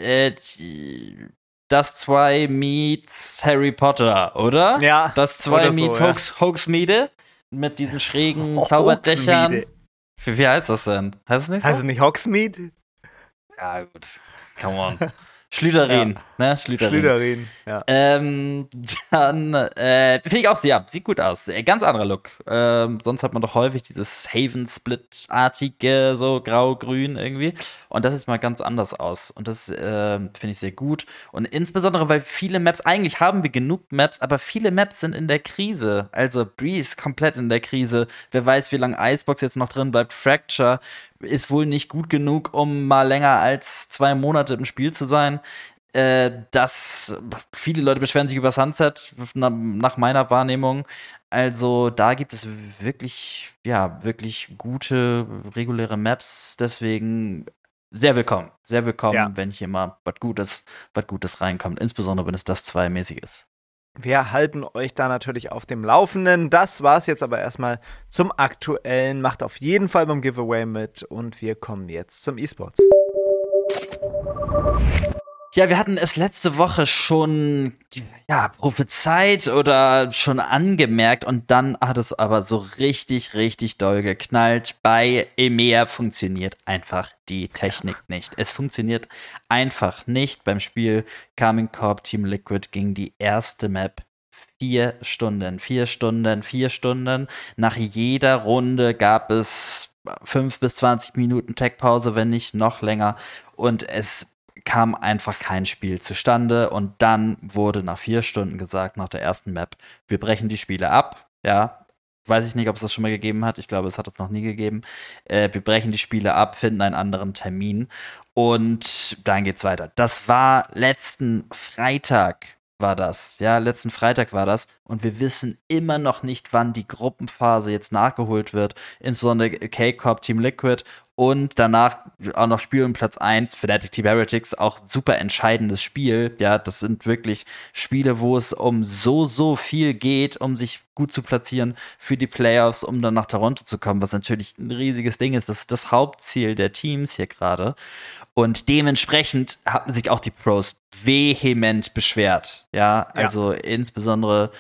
Das 2 meets Harry Potter, oder? Ja. Das 2 meets Hogsmeade mit diesen schrägen Zauberdächern. Wie heißt das denn? Heißt es nicht so? Heißt es nicht Hogsmeade? Ja, gut. Come on. Schlüterin, ne? Schlüterin, ja. Dann, finde ich auch, ja, sieht gut aus. Ganz anderer Look. Sonst hat man doch häufig dieses Haven-Split-artige, so grau-grün irgendwie. Und das sieht mal ganz anders aus. Und das finde ich sehr gut. Und insbesondere, weil viele Maps, eigentlich haben wir genug Maps, aber viele Maps sind in der Krise. Also Breeze komplett in der Krise. Wer weiß, wie lange Icebox jetzt noch drin bleibt. Fracture ist wohl nicht gut genug, um mal länger als 2 Monate im Spiel zu sein. Viele Leute beschweren sich über Sunset, nach meiner Wahrnehmung. Also da gibt es wirklich gute, reguläre Maps. Deswegen sehr willkommen, wenn hier mal was Gutes reinkommt. Insbesondere, wenn es das 2-mäßig ist. Wir halten euch da natürlich auf dem Laufenden. Das war's jetzt aber erstmal zum Aktuellen. Macht auf jeden Fall beim Giveaway mit und wir kommen jetzt zum E-Sports. Ja, wir hatten es letzte Woche schon prophezeit oder schon angemerkt und dann hat es aber so richtig, richtig doll geknallt. Bei EMEA funktioniert einfach die Technik nicht. Es funktioniert einfach nicht. Beim Spiel Karmine Corp Team Liquid ging die erste Map 4 Stunden. Nach jeder Runde gab es 5 bis 20 Minuten Tech-Pause, wenn nicht noch länger. Und es kam einfach kein Spiel zustande. Und dann wurde nach 4 Stunden gesagt, nach der ersten Map, wir brechen die Spiele ab. Ja, weiß ich nicht, ob es das schon mal gegeben hat. Ich glaube, es hat es noch nie gegeben. Wir brechen die Spiele ab, finden einen anderen Termin. Und dann geht's weiter. Das war letzten Freitag. Letzten Freitag war das. Und wir wissen immer noch nicht, wann die Gruppenphase jetzt nachgeholt wird. Insbesondere K-Corp Team Liquid. Und danach auch noch Spiel um Platz 1, Fnatic Team Heretics, auch super entscheidendes Spiel. Ja, das sind wirklich Spiele, wo es um so viel geht, um sich gut zu platzieren für die Playoffs, um dann nach Toronto zu kommen, was natürlich ein riesiges Ding ist. Das ist das Hauptziel der Teams hier gerade. Und dementsprechend haben sich auch die Pros vehement beschwert. Ja, also insbesondere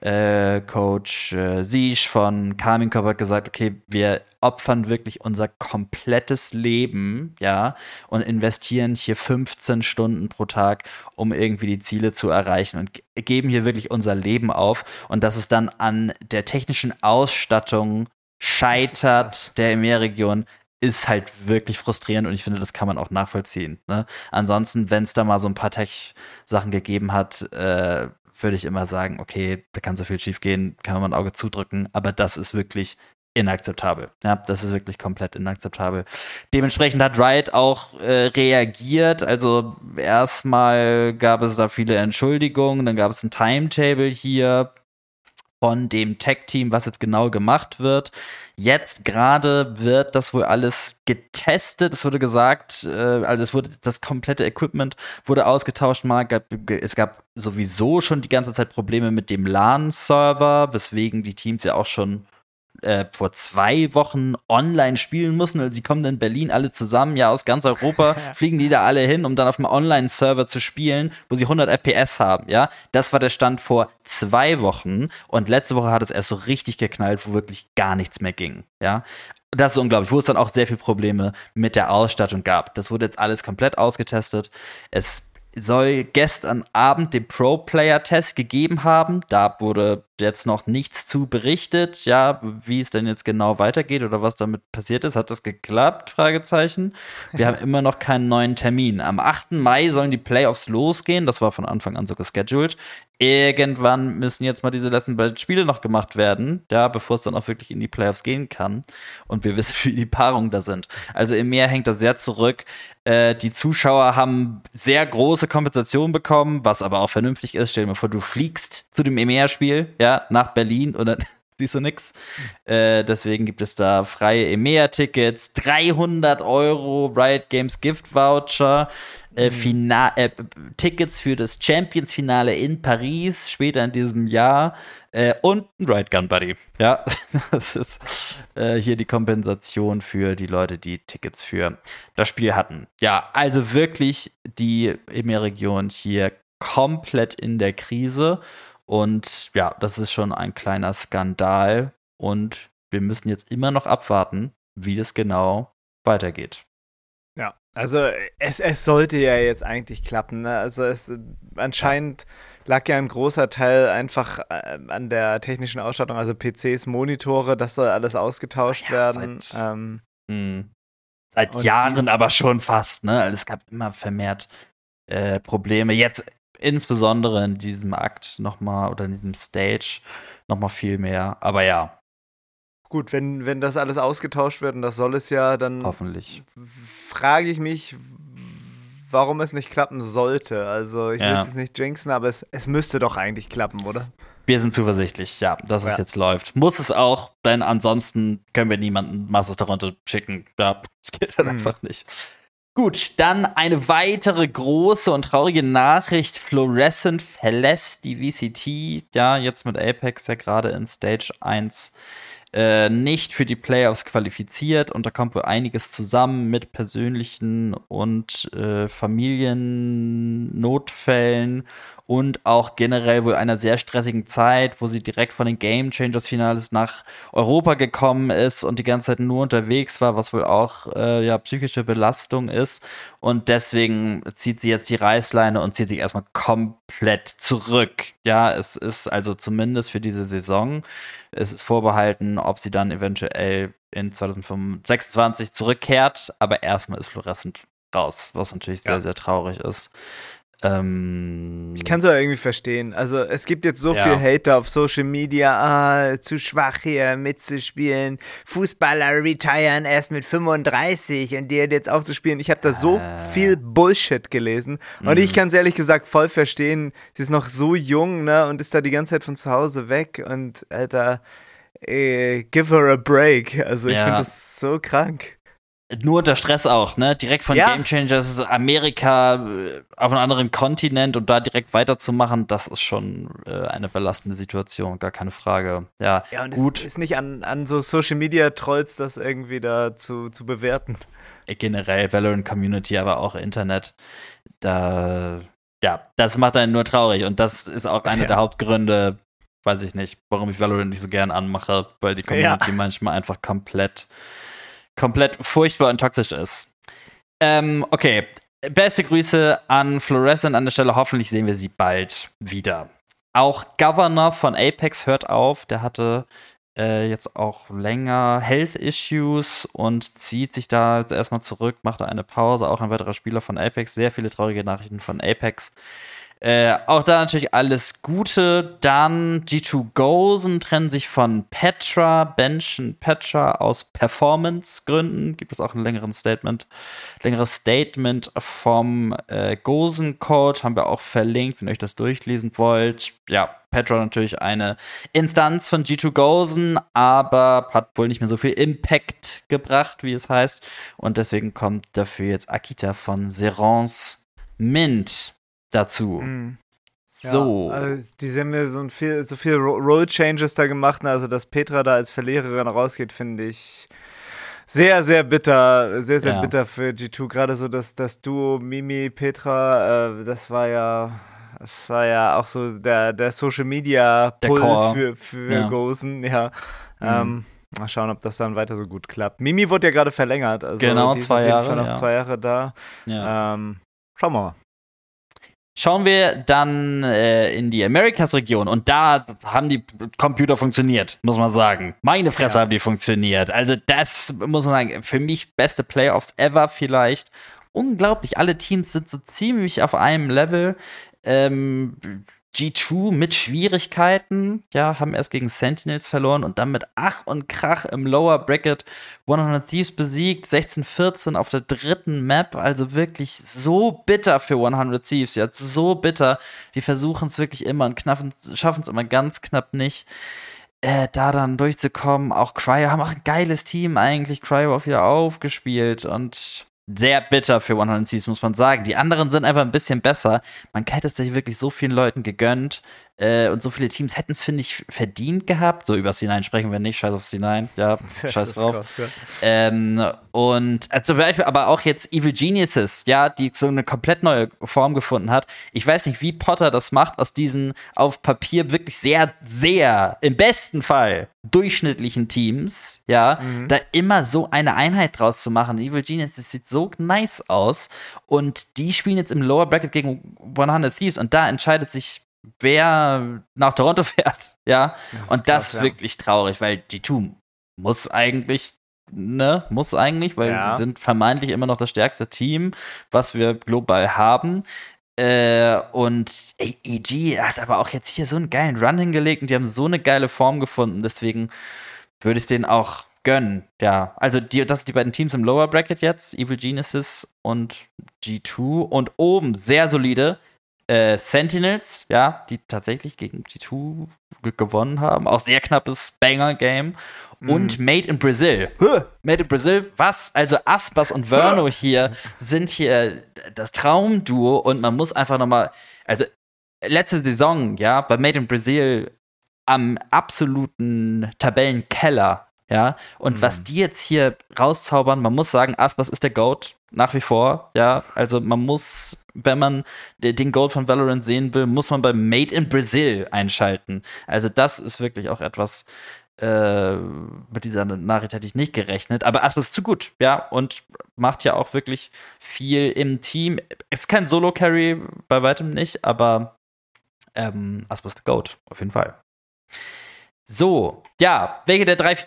Coach Siege von Karmine Corp hat gesagt, okay, wir opfern wirklich unser komplettes Leben, ja, und investieren hier 15 Stunden pro Tag, um irgendwie die Ziele zu erreichen und geben hier wirklich unser Leben auf. Und dass es dann an der technischen Ausstattung scheitert der EMEA-Region, ist halt wirklich frustrierend und ich finde, das kann man auch nachvollziehen. Ne? Ansonsten, wenn es da mal so ein paar Tech-Sachen gegeben hat, würde ich immer sagen, okay, da kann so viel schief gehen, kann man ein Auge zudrücken, aber das ist wirklich inakzeptabel. Ja, das ist wirklich komplett inakzeptabel. Dementsprechend hat Riot auch reagiert. Also erstmal gab es da viele Entschuldigungen, dann gab es ein Timetable hier von dem Tech-Team, was jetzt genau gemacht wird. Jetzt gerade wird das wohl alles getestet. Es wurde gesagt, das komplette Equipment wurde ausgetauscht. Es gab sowieso schon die ganze Zeit Probleme mit dem LAN-Server, weswegen die Teams ja auch schon vor 2 Wochen online spielen mussten. Also die kommen in Berlin alle zusammen, ja, aus ganz Europa, fliegen die da alle hin, um dann auf einem Online-Server zu spielen, wo sie 100 FPS haben, ja. Das war der Stand vor 2 Wochen und letzte Woche hat es erst so richtig geknallt, wo wirklich gar nichts mehr ging, ja. Das ist unglaublich, wo es dann auch sehr viele Probleme mit der Ausstattung gab. Das wurde jetzt alles komplett ausgetestet. Es soll gestern Abend den Pro-Player-Test gegeben haben. Da wurde jetzt noch nichts zu berichtet, ja, wie es denn jetzt genau weitergeht oder was damit passiert ist. Hat das geklappt? Fragezeichen. Wir haben immer noch keinen neuen Termin. Am 8. Mai sollen die Playoffs losgehen. Das war von Anfang an so gescheduled. Irgendwann müssen jetzt mal diese letzten beiden Spiele noch gemacht werden, ja, bevor es dann auch wirklich in die Playoffs gehen kann. Und wir wissen, wie die Paarungen da sind. Also im Meer hängt das sehr zurück. Die Zuschauer haben sehr große Kompensation bekommen, was aber auch vernünftig ist. Stell dir mal vor, du fliegst zu dem EMEA-Spiel, ja, nach Berlin und dann siehst du nix. Deswegen gibt es da freie EMEA-Tickets, 300 € Riot Games Gift-Voucher, Tickets für das Champions-Finale in Paris später in diesem Jahr und ein Riot Gun Buddy. Ja, das ist hier die Kompensation für die Leute, die Tickets für das Spiel hatten. Ja, also wirklich die EMEA-Region hier komplett in der Krise. Und ja, das ist schon ein kleiner Skandal. Und wir müssen jetzt immer noch abwarten, wie das genau weitergeht. Ja, also es sollte ja jetzt eigentlich klappen. Ne? Also anscheinend lag ja ein großer Teil einfach an der technischen Ausstattung, also PCs, Monitore, das soll alles ausgetauscht werden. Seit Jahren aber schon fast, ne? Also es gab immer vermehrt Probleme. Jetzt insbesondere in diesem Akt nochmal oder in diesem Stage nochmal viel mehr. Aber ja. Gut, wenn das alles ausgetauscht wird, und das soll es ja, dann hoffentlich frage ich mich, warum es nicht klappen sollte. Also ich will es nicht jinxen, aber es müsste doch eigentlich klappen, oder? Wir sind zuversichtlich, ja, dass es jetzt läuft. Muss es auch, denn ansonsten können wir niemanden Masters Toronto schicken. Ja, das geht dann einfach nicht. Gut, dann eine weitere große und traurige Nachricht. Fluorescent verlässt die VCT, ja, jetzt mit Apex ja gerade in Stage 1 nicht für die Playoffs qualifiziert, und da kommt wohl einiges zusammen mit persönlichen und Familiennotfällen und auch generell wohl einer sehr stressigen Zeit, wo sie direkt von den Game Changers Finales nach Europa gekommen ist und die ganze Zeit nur unterwegs war, was wohl auch psychische Belastung ist, und deswegen zieht sie jetzt die Reißleine und zieht sich erstmal komplett zurück. Ja, es ist also zumindest für diese Saison, es ist vorbehalten, ob sie dann eventuell in 2026 zurückkehrt, aber erstmal ist Fluorescent raus, was natürlich sehr, sehr traurig ist. Ich kann es ja irgendwie verstehen. Also es gibt jetzt so viel Hater auf Social Media, zu schwach hier mitzuspielen, Fußballer retiren erst mit 35 und die hat jetzt aufzuspielen. Ich habe da so viel Bullshit gelesen und ich kann es ehrlich gesagt voll verstehen. Sie ist noch so jung, ne, und ist da die ganze Zeit von zu Hause weg und Alter, give her a break. Also ich finde das so krank. Nur unter Stress auch, ne? Direkt von Game Changers, Amerika, auf einem anderen Kontinent, und da direkt weiterzumachen, das ist schon eine belastende Situation, gar keine Frage. Ja, und gut. Es ist nicht an so Social Media Trolls, das irgendwie da zu bewerten. Generell Valorant Community, aber auch Internet, das macht einen nur traurig, und das ist auch einer der Hauptgründe, weiß ich nicht, warum ich Valorant nicht so gern anmache, weil die Community manchmal einfach komplett furchtbar und toxisch ist. Okay, beste Grüße an Fluorescent an der Stelle. Hoffentlich sehen wir sie bald wieder. Auch Governor von Apex hört auf. Der hatte jetzt auch länger Health Issues und zieht sich da jetzt erstmal zurück, macht da eine Pause. Auch ein weiterer Spieler von Apex. Sehr viele traurige Nachrichten von Apex. Auch da natürlich alles Gute. Dann G2 Gozen trennen sich von Petra, benchen Petra aus Performance-Gründen. Gibt es auch ein längeres Statement vom Gozen-Code. Haben wir auch verlinkt, wenn ihr euch das durchlesen wollt. Ja, Petra natürlich eine Instanz von G2 Gozen, aber hat wohl nicht mehr so viel Impact gebracht, wie es heißt. Und deswegen kommt dafür jetzt Akita von Serence Mint dazu. So. Ja, also die haben mir so viel Role-Changes da gemacht, also dass Petra da als Verliererin rausgeht, finde ich sehr, sehr bitter, sehr, sehr bitter für G2. Gerade so das Duo Mimi, Petra, das war ja auch so der Social-Media-Pull für Gozen, Mal schauen, ob das dann weiter so gut klappt. Mimi wurde ja gerade verlängert, also genau, die ist 2 Jahre, auf jeden Fall noch 2 Jahre da. Ja. Schauen wir mal. Schauen wir dann in die Americas-Region, und da haben die Computer funktioniert, muss man sagen. Meine Fresse haben die funktioniert. Also das muss man sagen, für mich beste Playoffs ever vielleicht. Unglaublich, alle Teams sind so ziemlich auf einem Level. G2 mit Schwierigkeiten, haben erst gegen Sentinels verloren und dann mit Ach und Krach im Lower Bracket 100 Thieves besiegt, 16-14 auf der 3. Map, also wirklich so bitter für 100 Thieves, jetzt so bitter. Die versuchen es wirklich immer und schaffen es immer ganz knapp nicht, da dann durchzukommen. Auch Cryo haben auch ein geiles Team eigentlich, Cryo auch wieder aufgespielt, und sehr bitter für 100 Thieves, muss man sagen. Die anderen sind einfach ein bisschen besser. Man hätte es sich wirklich so vielen Leuten gegönnt. Und so viele Teams hätten es, finde ich, verdient gehabt. So, über C9 sprechen wir nicht. Scheiß auf C9. Ja, scheiß drauf. Krass, und zum Beispiel aber auch jetzt Evil Geniuses, die so eine komplett neue Form gefunden hat. Ich weiß nicht, wie Potter das macht, aus diesen auf Papier wirklich sehr, sehr, im besten Fall, durchschnittlichen Teams, da immer so eine Einheit draus zu machen. Evil Genius, das sieht so nice aus. Und die spielen jetzt im Lower Bracket gegen 100 Thieves, und da entscheidet sich, wer nach Toronto fährt, Das ist wirklich traurig, weil G2 muss eigentlich, weil die sind vermeintlich immer noch das stärkste Team, was wir global haben. Und EG hat aber auch jetzt hier so einen geilen Run hingelegt, und die haben so eine geile Form gefunden, deswegen würde ich es denen auch gönnen, Also das sind die beiden Teams im Lower Bracket jetzt, Evil Geniuses und G2, und oben sehr solide Sentinels, ja, die tatsächlich gegen G2 gewonnen haben. Auch sehr knappes Banger-Game. Und Made in Brazil. Made in Brazil, was? Also Aspas und Verno hier sind hier das Traumduo und man muss einfach nochmal, also letzte Saison, ja, war Made in Brazil am absoluten Tabellenkeller, ja, und was die jetzt hier rauszaubern, man muss sagen, Aspas ist der GOAT, nach wie vor, ja, also man muss, wenn man den GOAT von Valorant sehen will, muss man bei Made in Brazil einschalten. Also das ist wirklich auch etwas, mit dieser Nachricht hätte ich nicht gerechnet, aber Aspas ist zu gut, ja, und macht ja auch wirklich viel im Team. Ist kein Solo-Carry, bei weitem nicht, aber Aspas ist der GOAT, auf jeden Fall. So, ja, welche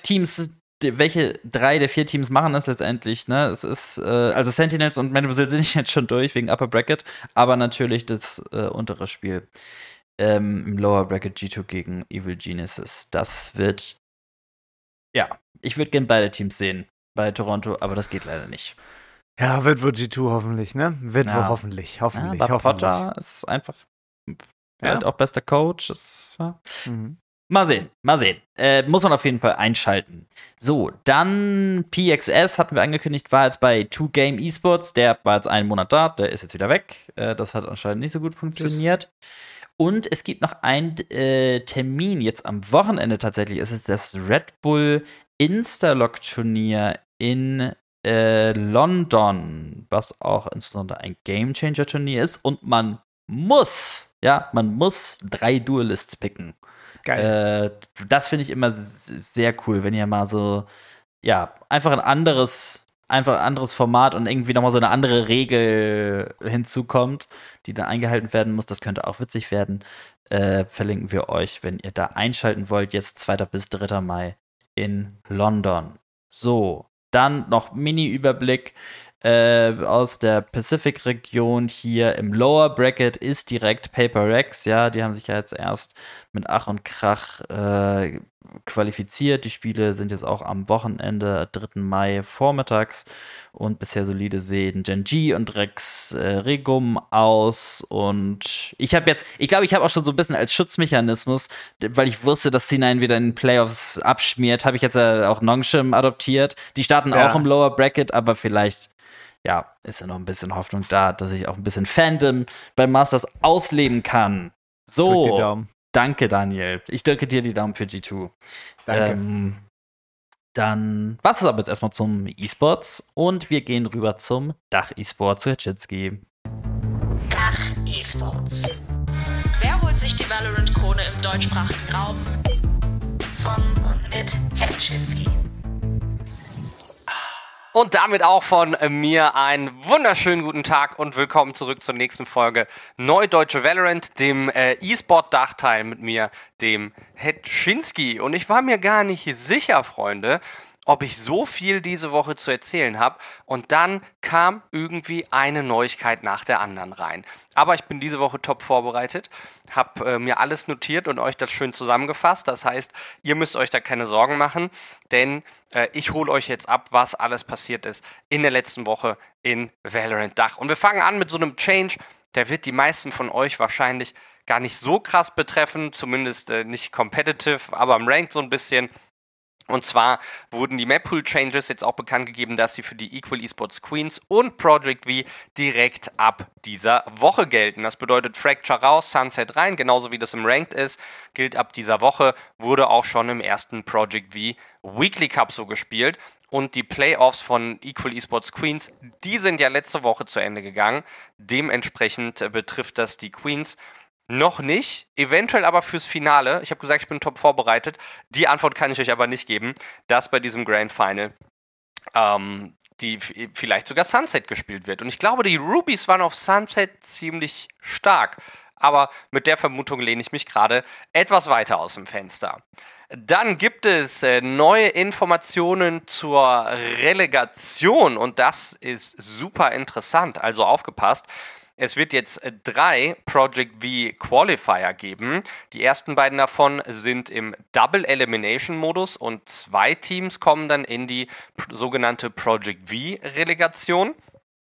drei der vier Teams machen das letztendlich, ne? Es ist, also Sentinels und Made in Brazil sind jetzt schon durch wegen Upper Bracket, aber natürlich das untere Spiel im Lower Bracket G2 gegen Evil Geniuses. Das wird, ja, ich würde gerne beide Teams sehen bei Toronto, aber das geht leider nicht. Ja, wird wohl G2 hoffentlich, ne? Wird wohl hoffentlich. Ja, Potter ist einfach halt auch bester Coach. Ist, ja. Mal sehen. Muss man auf jeden Fall einschalten. So, dann PXS hatten wir angekündigt, war jetzt bei 2Game Esports. Der war jetzt einen Monat da, der ist jetzt wieder weg. Das hat anscheinend nicht so gut funktioniert. Und es gibt noch einen Termin jetzt am Wochenende tatsächlich. Es ist das Red Bull Instalock-Turnier in London, was auch insbesondere ein Game-Changer-Turnier ist. Und man muss 3 Duelists picken. Geil. Das finde ich immer sehr cool, wenn ihr mal so, ja, einfach ein anderes Format und irgendwie nochmal so eine andere Regel hinzukommt, die dann eingehalten werden muss. Das könnte auch witzig werden. Verlinken wir euch, wenn ihr da einschalten wollt. Jetzt 2. bis 3. Mai in London. So, dann noch Mini-Überblick aus der Pacific-Region hier im Lower Bracket ist direkt Paper Rex, ja, die haben sich ja jetzt erst mit Ach und Krach qualifiziert. Die Spiele sind jetzt auch am Wochenende, 3. Mai vormittags und bisher solide sehen Gen.G und Rex Regum aus und ich glaube, ich habe auch schon so ein bisschen als Schutzmechanismus, weil ich wusste, dass C9 wieder in den Playoffs abschmiert, habe ich jetzt auch Nongshim adoptiert. Die starten auch im Lower Bracket, aber vielleicht ist ja noch ein bisschen Hoffnung da, dass ich auch ein bisschen Fandom beim Masters ausleben kann. So, drück die Daumen. Danke, Daniel. Ich drücke dir die Daumen für G2. Danke. Dann war es aber jetzt erstmal zum E-Sports und wir gehen rüber zum Dach-E-Sport zu Hetschinski. Dach-E-Sports. Wer holt sich die Valorant-Krone im deutschsprachigen Raum? Von und mit Hetschinski. Und damit auch von mir einen wunderschönen guten Tag und willkommen zurück zur nächsten Folge Neudeutsche Valorant, dem E-Sport-Dachteil mit mir, dem Hetschinski. Und ich war mir gar nicht sicher, Freunde, ob ich so viel diese Woche zu erzählen habe. Und dann kam irgendwie eine Neuigkeit nach der anderen rein. Aber ich bin diese Woche top vorbereitet, habe mir alles notiert und euch das schön zusammengefasst. Das heißt, ihr müsst euch da keine Sorgen machen, denn ich hole euch jetzt ab, was alles passiert ist in der letzten Woche in Valorant Dach. Und wir fangen an mit so einem Change, der wird die meisten von euch wahrscheinlich gar nicht so krass betreffen, zumindest nicht competitive, aber im Ranked so ein bisschen. Und zwar wurden die Map-Pool-Changes jetzt auch bekannt gegeben, dass sie für die Equal Esports Queens und Project V direkt ab dieser Woche gelten. Das bedeutet Fracture raus, Sunset rein, genauso wie das im Ranked ist, gilt ab dieser Woche, wurde auch schon im ersten Project V Weekly Cup so gespielt. Und die Playoffs von Equal Esports Queens, die sind ja letzte Woche zu Ende gegangen. Dementsprechend betrifft das die Queens noch nicht, eventuell aber fürs Finale. Ich habe gesagt, ich bin top vorbereitet. Die Antwort kann ich euch aber nicht geben, dass bei diesem Grand Final die vielleicht sogar Sunset gespielt wird. Und ich glaube, die Rubies waren auf Sunset ziemlich stark. Aber mit der Vermutung lehne ich mich gerade etwas weiter aus dem Fenster. Dann gibt es neue Informationen zur Relegation und das ist super interessant, also aufgepasst. Es wird jetzt 3 Project V Qualifier geben. Die ersten beiden davon sind im Double Elimination Modus und 2 Teams kommen dann in die sogenannte Project V Relegation.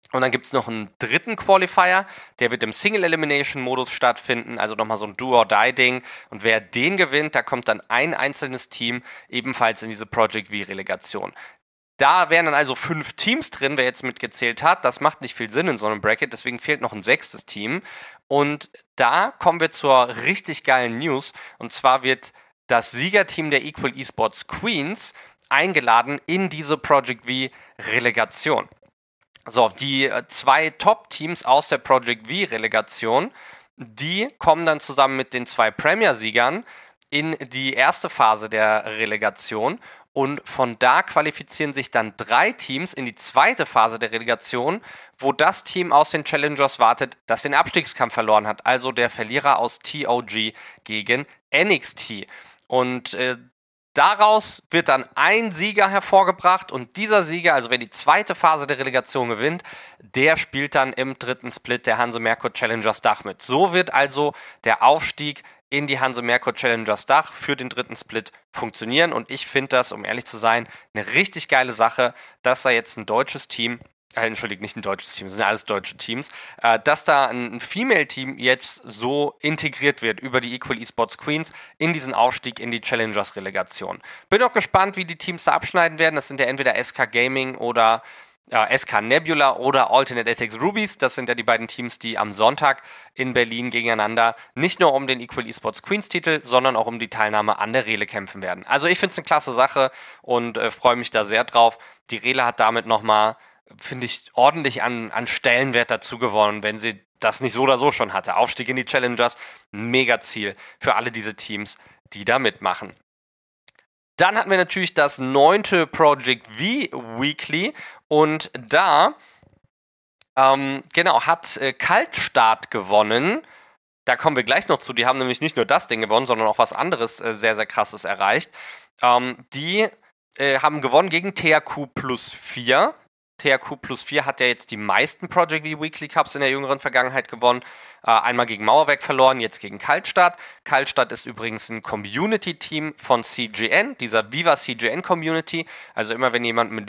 Und dann gibt es noch einen dritten Qualifier, der wird im Single-Elimination-Modus stattfinden, also nochmal so ein Do-or-Die-Ding. Und wer den gewinnt, da kommt dann ein einzelnes Team ebenfalls in diese Project V-Relegation. Da wären dann also 5 Teams drin, wer jetzt mitgezählt hat. Das macht nicht viel Sinn in so einem Bracket, deswegen fehlt noch ein 6. Team. Und da kommen wir zur richtig geilen News. Und zwar wird das Siegerteam der Equal Esports Queens eingeladen in diese Project V-Relegation. So, die 2 Top-Teams aus der Project V-Relegation, die kommen dann zusammen mit den 2 Premier-Siegern in die erste Phase der Relegation und von da qualifizieren sich dann 3 Teams in die zweite Phase der Relegation, wo das Team aus den Challengers wartet, das den Abstiegskampf verloren hat, also der Verlierer aus TOG gegen NXT. Und daraus wird dann ein Sieger hervorgebracht und dieser Sieger, also wer die zweite Phase der Relegation gewinnt, der spielt dann im dritten Split der Hanse Merkur Challengers Dach mit. So wird also der Aufstieg in die Hanse Merkur Challengers Dach für den dritten Split funktionieren und ich finde das, um ehrlich zu sein, eine richtig geile Sache, dass da jetzt ein deutsches Team entschuldigt, nicht ein deutsches Team, das sind alles deutsche Teams, dass da ein Female-Team jetzt so integriert wird über die Equal Esports Queens in diesen Aufstieg in die Challengers-Relegation. Bin auch gespannt, wie die Teams da abschneiden werden. Das sind ja entweder SK Gaming oder SK Nebula oder Alternate Ethics Rubies. Das sind ja die beiden Teams, die am Sonntag in Berlin gegeneinander nicht nur um den Equal Esports Queens-Titel, sondern auch um die Teilnahme an der Rele kämpfen werden. Also ich finde es eine klasse Sache und freue mich da sehr drauf. Die Rele hat damit nochmal, finde ich, ordentlich an Stellenwert dazu gewonnen, wenn sie das nicht so oder so schon hatte. Aufstieg in die Challengers, ein Mega-Ziel für alle diese Teams, die da mitmachen. Dann hatten wir natürlich das 9. Project V Weekly und da hat Kaltstart gewonnen. Da kommen wir gleich noch zu. Die haben nämlich nicht nur das Ding gewonnen, sondern auch was anderes sehr, sehr krasses erreicht. Die haben gewonnen gegen THQ Plus 4. THQ Plus 4 hat ja jetzt die meisten Project V Weekly Cups in der jüngeren Vergangenheit gewonnen. Einmal gegen Mauerwerk verloren, jetzt gegen Kaltstart. Kaltstart ist übrigens ein Community-Team von CGN, dieser Viva CGN Community. Also immer wenn jemand mit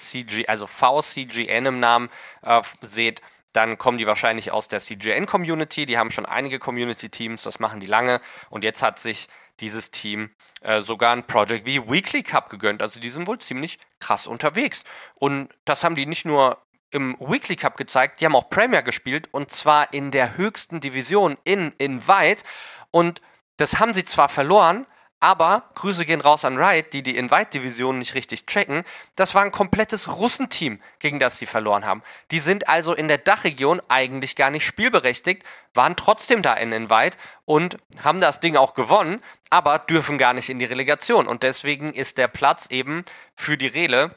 VCGN im Namen seht, dann kommen die wahrscheinlich aus der CGN Community. Die haben schon einige Community-Teams, das machen die lange. Und jetzt hat sich dieses Team sogar ein Project V Weekly Cup gegönnt. Also die sind wohl ziemlich krass unterwegs. Und das haben die nicht nur im Weekly Cup gezeigt, die haben auch Premier gespielt und zwar in der höchsten Division in Invite. Und das haben sie zwar verloren, aber Grüße gehen raus an Riot, die Invite-Division nicht richtig checken. Das war ein komplettes Russenteam, gegen das sie verloren haben. Die sind also in der Dachregion eigentlich gar nicht spielberechtigt, waren trotzdem da in Invite und haben das Ding auch gewonnen, aber dürfen gar nicht in die Relegation. Und deswegen ist der Platz eben für die Rele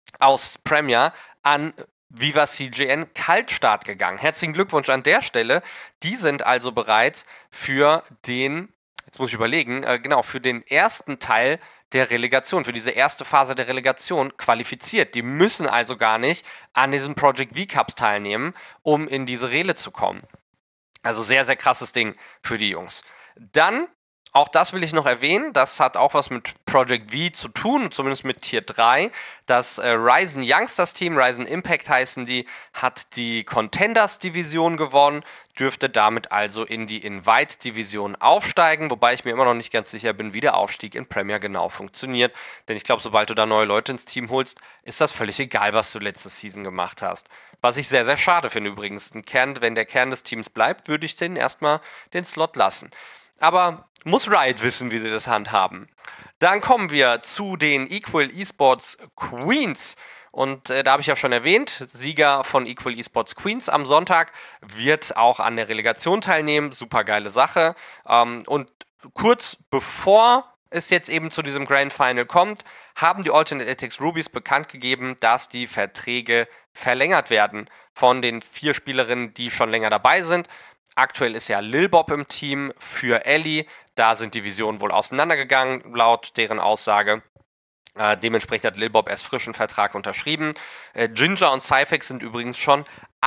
aus Premier an Viva CGN Kaltstart gegangen. Herzlichen Glückwunsch an der Stelle. Die sind also bereits für den, jetzt muss ich überlegen, für den ersten Teil der Relegation, für diese erste Phase der Relegation qualifiziert. Die müssen also gar nicht an diesen Project V-Cups teilnehmen, um in diese Rele zu kommen. Also sehr, sehr krasses Ding für die Jungs. Dann, auch das will ich noch erwähnen, das hat auch was mit Project V zu tun, zumindest mit Tier 3. Das Ryzen Youngsters Team, Ryzen Impact heißen die, hat die Contenders-Division gewonnen, dürfte damit also in die Invite-Division aufsteigen, wobei ich mir immer noch nicht ganz sicher bin, wie der Aufstieg in Premier genau funktioniert. Denn ich glaube, sobald du da neue Leute ins Team holst, ist das völlig egal, was du letzte Season gemacht hast. Was ich sehr, sehr schade finde übrigens. Wenn der Kern des Teams bleibt, würde ich denen erstmal den Slot lassen. Aber muss Riot wissen, wie sie das handhaben. Dann kommen wir zu den Equal Esports Queens. Und da habe ich ja schon erwähnt, Sieger von Equal Esports Queens am Sonntag wird auch an der Relegation teilnehmen. Super geile Sache. Und kurz bevor es jetzt eben zu diesem Grand Final kommt, haben die Alternate Ethics Rubies bekannt gegeben, dass die Verträge verlängert werden von den 4 Spielerinnen, die schon länger dabei sind. Aktuell ist ja Lil Bob im Team für Ellie. Da sind die Visionen wohl auseinandergegangen, laut deren Aussage. Dementsprechend hat Lil Bob erst frischen Vertrag unterschrieben. Ginger und Cyphex sind übrigens schon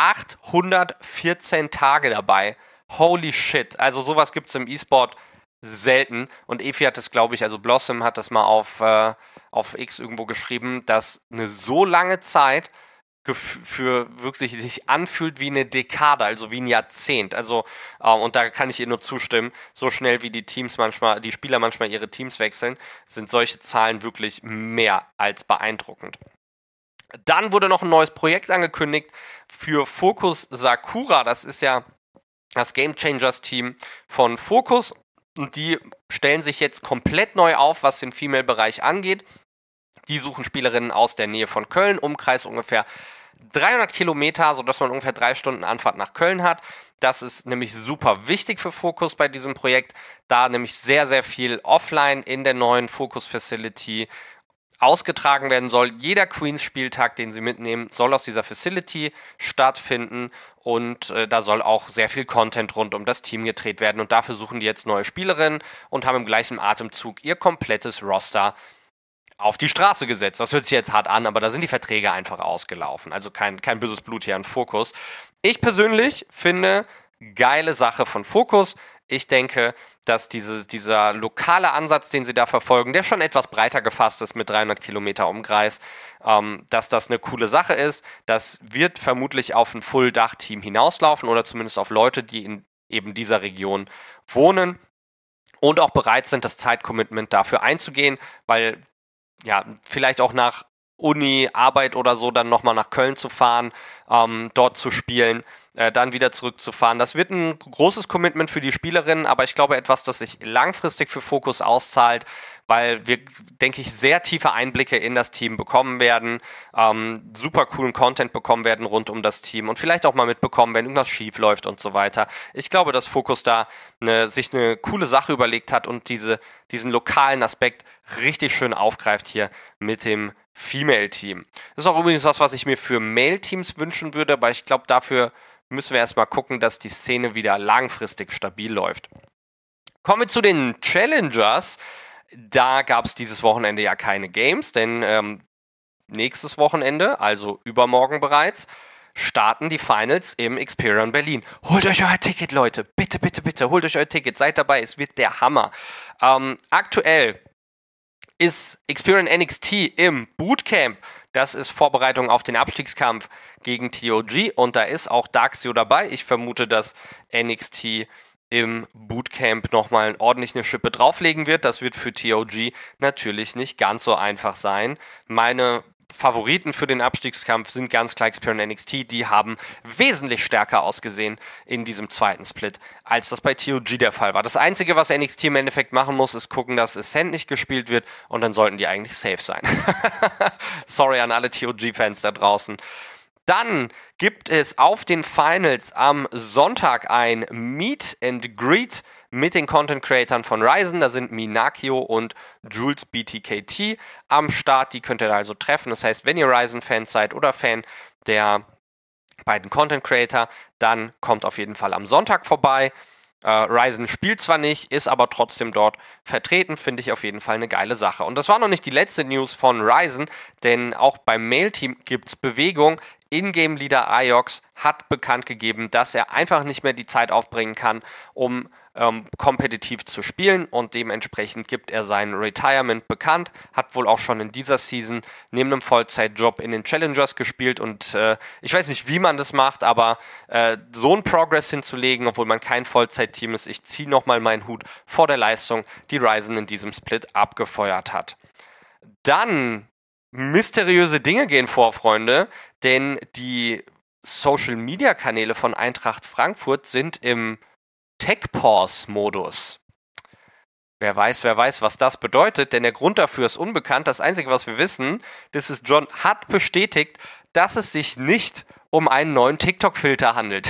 814 Tage dabei. Holy shit. Also sowas gibt es im E-Sport selten. Und Efi hat es, glaube ich, also Blossom hat das mal auf X irgendwo geschrieben, dass eine so lange Zeit für wirklich sich anfühlt wie eine Dekade, also wie ein Jahrzehnt. Also, und da kann ich ihr nur zustimmen, so schnell wie die Spieler manchmal ihre Teams wechseln, sind solche Zahlen wirklich mehr als beeindruckend. Dann wurde noch ein neues Projekt angekündigt für Focus Sakura. Das ist ja das Game Changers Team von Focus. Und die stellen sich jetzt komplett neu auf, was den Female-Bereich angeht. Die suchen Spielerinnen aus der Nähe von Köln, Umkreis ungefähr 300 Kilometer, sodass man ungefähr 3 Stunden Anfahrt nach Köln hat. Das ist nämlich super wichtig für Focus bei diesem Projekt, da nämlich sehr, sehr viel offline in der neuen Focus Facility ausgetragen werden soll. Jeder Queens-Spieltag, den sie mitnehmen, soll aus dieser Facility stattfinden und da soll auch sehr viel Content rund um das Team gedreht werden und dafür suchen die jetzt neue Spielerinnen und haben im gleichen Atemzug ihr komplettes Roster auf die Straße gesetzt. Das hört sich jetzt hart an, aber da sind die Verträge einfach ausgelaufen. Also kein böses Blut hier an Focus. Ich persönlich finde, geile Sache von Focus. Ich denke, dass dieser lokale Ansatz, den sie da verfolgen, der schon etwas breiter gefasst ist mit 300 Kilometer Umkreis, dass das eine coole Sache ist. Das wird vermutlich auf ein Full-Dach-Team hinauslaufen oder zumindest auf Leute, die in eben dieser Region wohnen und auch bereit sind, das Zeitcommitment dafür einzugehen, weil ja, vielleicht auch nach Uni, Arbeit oder so, dann nochmal nach Köln zu fahren, dort zu spielen, dann wieder zurückzufahren. Das wird ein großes Commitment für die Spielerinnen, aber ich glaube etwas, das sich langfristig für Focus auszahlt, weil wir, denke ich, sehr tiefe Einblicke in das Team bekommen werden, super coolen Content bekommen werden rund um das Team und vielleicht auch mal mitbekommen, wenn irgendwas schief läuft und so weiter. Ich glaube, dass Focus da sich eine coole Sache überlegt hat und diesen lokalen Aspekt richtig schön aufgreift hier mit dem Female-Team. Das ist auch übrigens was ich mir für Male-Teams wünschen würde, aber ich glaube, dafür müssen wir erstmal gucken, dass die Szene wieder langfristig stabil läuft. Kommen wir zu den Challengers. Da gab es dieses Wochenende ja keine Games, denn nächstes Wochenende, also übermorgen bereits, starten die Finals im Experion Berlin. Holt euch euer Ticket, Leute. Bitte, bitte, bitte. Holt euch euer Ticket. Seid dabei. Es wird der Hammer. Aktuell ist Experion NXT im Bootcamp. Das ist Vorbereitung auf den Abstiegskampf gegen TOG und da ist auch Darkseo dabei. Ich vermute, dass NXT im Bootcamp nochmal eine ordentliche Schippe drauflegen wird. Das wird für TOG natürlich nicht ganz so einfach sein. Meine Favoriten für den Abstiegskampf sind ganz klar Experion NXT. Die haben wesentlich stärker ausgesehen in diesem zweiten Split, als das bei TOG der Fall war. Das Einzige, was NXT im Endeffekt machen muss, ist gucken, dass Ascent nicht gespielt wird und dann sollten die eigentlich safe sein. Sorry an alle TOG-Fans da draußen. Dann gibt es auf den Finals am Sonntag ein Meet and Greet mit den Content-Creatern von Ryzen. Da sind Minakio und Jules BTKT am Start. Die könnt ihr da also treffen. Das heißt, wenn ihr Ryzen-Fans seid oder Fan der beiden Content-Creator, dann kommt auf jeden Fall am Sonntag vorbei. Ryzen spielt zwar nicht, ist aber trotzdem dort vertreten, finde ich auf jeden Fall eine geile Sache. Und das war noch nicht die letzte News von Ryzen, denn auch beim Mail-Team gibt es Bewegung. Ingame-Leader Iox hat bekannt gegeben, dass er einfach nicht mehr die Zeit aufbringen kann, um kompetitiv zu spielen und dementsprechend gibt er sein Retirement bekannt, hat wohl auch schon in dieser Season neben einem Vollzeitjob in den Challengers gespielt und ich weiß nicht, wie man das macht, aber so einen Progress hinzulegen, obwohl man kein Vollzeitteam ist, ich ziehe nochmal meinen Hut vor der Leistung, die Ryzen in diesem Split abgefeuert hat. Dann mysteriöse Dinge gehen vor, Freunde, denn die Social-Media-Kanäle von Eintracht Frankfurt sind im Tech-Pause-Modus. Wer weiß, was das bedeutet, denn der Grund dafür ist unbekannt. Das Einzige, was wir wissen, das ist, John hat bestätigt, dass es sich nicht um einen neuen TikTok-Filter handelt.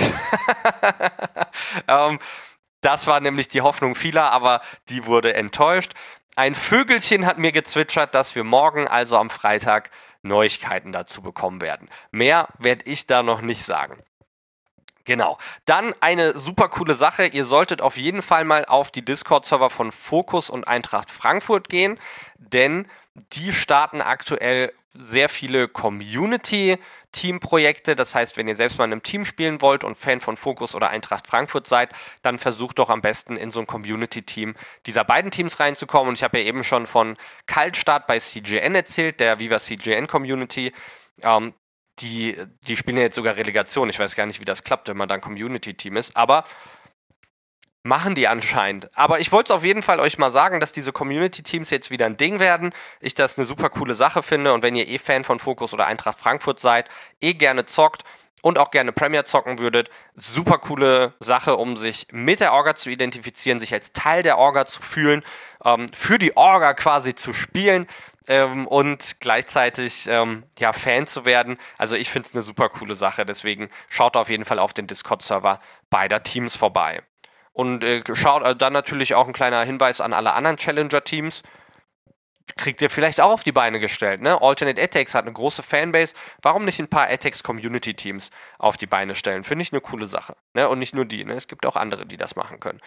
Das war nämlich die Hoffnung vieler, aber die wurde enttäuscht. Ein Vögelchen hat mir gezwitschert, dass wir morgen, also am Freitag, Neuigkeiten dazu bekommen werden. Mehr werde ich da noch nicht sagen. Genau. Dann eine super coole Sache. Ihr solltet auf jeden Fall mal auf die Discord-Server von Focus und Eintracht Frankfurt gehen, denn die starten aktuell sehr viele Community-Team-Projekte. Das heißt, wenn ihr selbst mal in einem Team spielen wollt und Fan von Focus oder Eintracht Frankfurt seid, dann versucht doch am besten in so ein Community-Team dieser beiden Teams reinzukommen. Und ich habe ja eben schon von Kaltstart bei CGN erzählt, der Viva CGN Community. die spielen ja jetzt sogar Relegation. Ich weiß gar nicht, wie das klappt, wenn man dann Community-Team ist, aber machen die anscheinend. Aber ich wollte es auf jeden Fall euch mal sagen, dass diese Community-Teams jetzt wieder ein Ding werden. Ich das eine super coole Sache finde und wenn ihr Fan von Focus oder Eintracht Frankfurt seid, gerne zockt und auch gerne Premier zocken würdet, super coole Sache, um sich mit der Orga zu identifizieren, sich als Teil der Orga zu fühlen, für die Orga quasi zu spielen und gleichzeitig Fan zu werden. Also ich finde es eine super coole Sache, deswegen schaut auf jeden Fall auf den Discord-Server beider Teams vorbei. Und schaut dann natürlich auch ein kleiner Hinweis an alle anderen Challenger-Teams. Kriegt ihr vielleicht auch auf die Beine gestellt, ne? Alternate Attacks hat eine große Fanbase. Warum nicht ein paar Attacks-Community-Teams auf die Beine stellen? Finde ich eine coole Sache. Ne? Und nicht nur die, ne? Es gibt auch andere, die das machen können.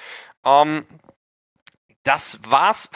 Das war's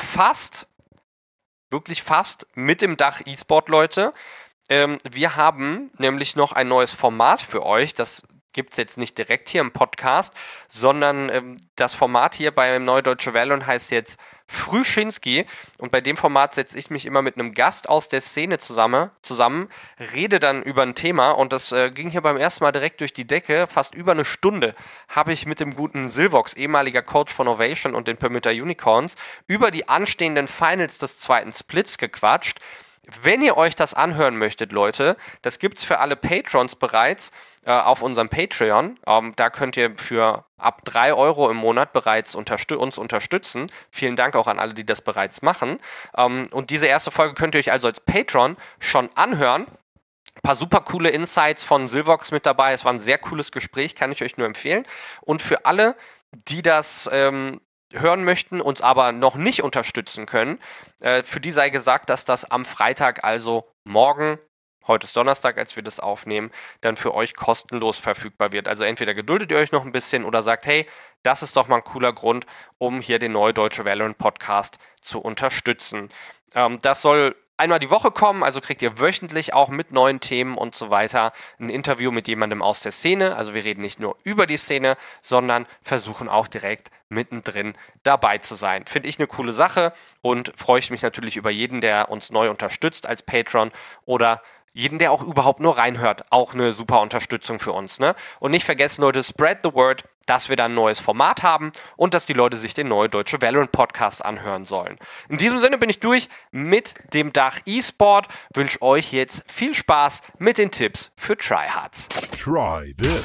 wirklich fast mit dem Dach E-Sport, Leute. Wir haben nämlich noch ein neues Format für euch. Das gibt es jetzt nicht direkt hier im Podcast, sondern das Format hier beim Neue Deutsche Valorant heißt jetzt Frühschinski und bei dem Format setze ich mich immer mit einem Gast aus der Szene zusammen, rede dann über ein Thema und das ging hier beim ersten Mal direkt durch die Decke. Fast über eine Stunde habe ich mit dem guten Silvox, ehemaliger Coach von Ovation und den Permitter Unicorns, über die anstehenden Finals des zweiten Splits gequatscht. Wenn ihr euch das anhören möchtet, Leute, das gibt's für alle Patrons bereits auf unserem Patreon. Da könnt ihr für ab 3 € im Monat bereits uns unterstützen. Vielen Dank auch an alle, die das bereits machen. Und diese erste Folge könnt ihr euch also als Patron schon anhören. Ein paar super coole Insights von Silvox mit dabei. Es war ein sehr cooles Gespräch, kann ich euch nur empfehlen. Und für alle, die das hören möchten, uns aber noch nicht unterstützen können, für die sei gesagt, dass das am Freitag, also morgen, heute ist Donnerstag, als wir das aufnehmen, dann für euch kostenlos verfügbar wird. Also entweder geduldet ihr euch noch ein bisschen oder sagt, hey, das ist doch mal ein cooler Grund, um hier den Neue Deutsche Valorant Podcast zu unterstützen. Das soll einmal die Woche kommen, also kriegt ihr wöchentlich auch mit neuen Themen und so weiter ein Interview mit jemandem aus der Szene. Also wir reden nicht nur über die Szene, sondern versuchen auch direkt mittendrin dabei zu sein. Finde ich eine coole Sache und freue ich mich natürlich über jeden, der uns neu unterstützt als Patron oder jeden, der auch überhaupt nur reinhört. Auch eine super Unterstützung für uns, ne? Und nicht vergessen, Leute, spread the word, dass wir da ein neues Format haben und dass die Leute sich den Neue Deutsche Valorant Podcast anhören sollen. In diesem Sinne bin ich durch mit dem Dach E-Sport. Wünsche euch jetzt viel Spaß mit den Tipps für Tryhards. Try this.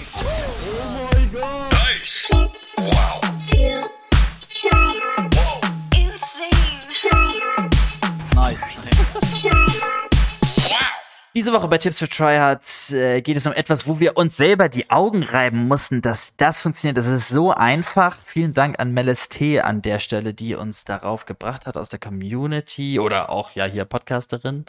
Oh my God. Nice. Tips. Wow. Für Tryhards. Insane. Tryhards. Nice. Tryhards. Diese Woche bei Tipps für Tryhards geht es um etwas, wo wir uns selber die Augen reiben mussten, dass das funktioniert. Das ist so einfach. Vielen Dank an MelisT an der Stelle, die uns darauf gebracht hat aus der Community oder auch ja hier Podcasterin.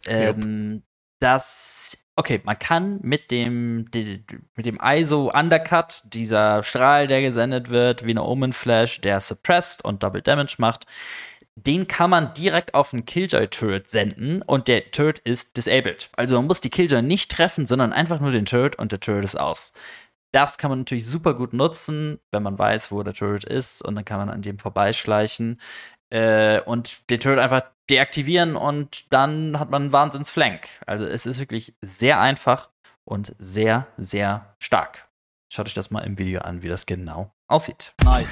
Man kann mit dem ISO Undercut, dieser Strahl, der gesendet wird, wie eine Omen Flash, der suppressed und Double Damage macht, den kann man direkt auf einen Killjoy-Turret senden und der Turret ist disabled. Also man muss die Killjoy nicht treffen, sondern einfach nur den Turret und der Turret ist aus. Das kann man natürlich super gut nutzen, wenn man weiß, wo der Turret ist und dann kann man an dem vorbeischleichen und den Turret einfach deaktivieren und dann hat man einen Wahnsinns-Flank. Also es ist wirklich sehr einfach und sehr, sehr stark. Schaut euch das mal im Video an, wie das genau aussieht. Nice.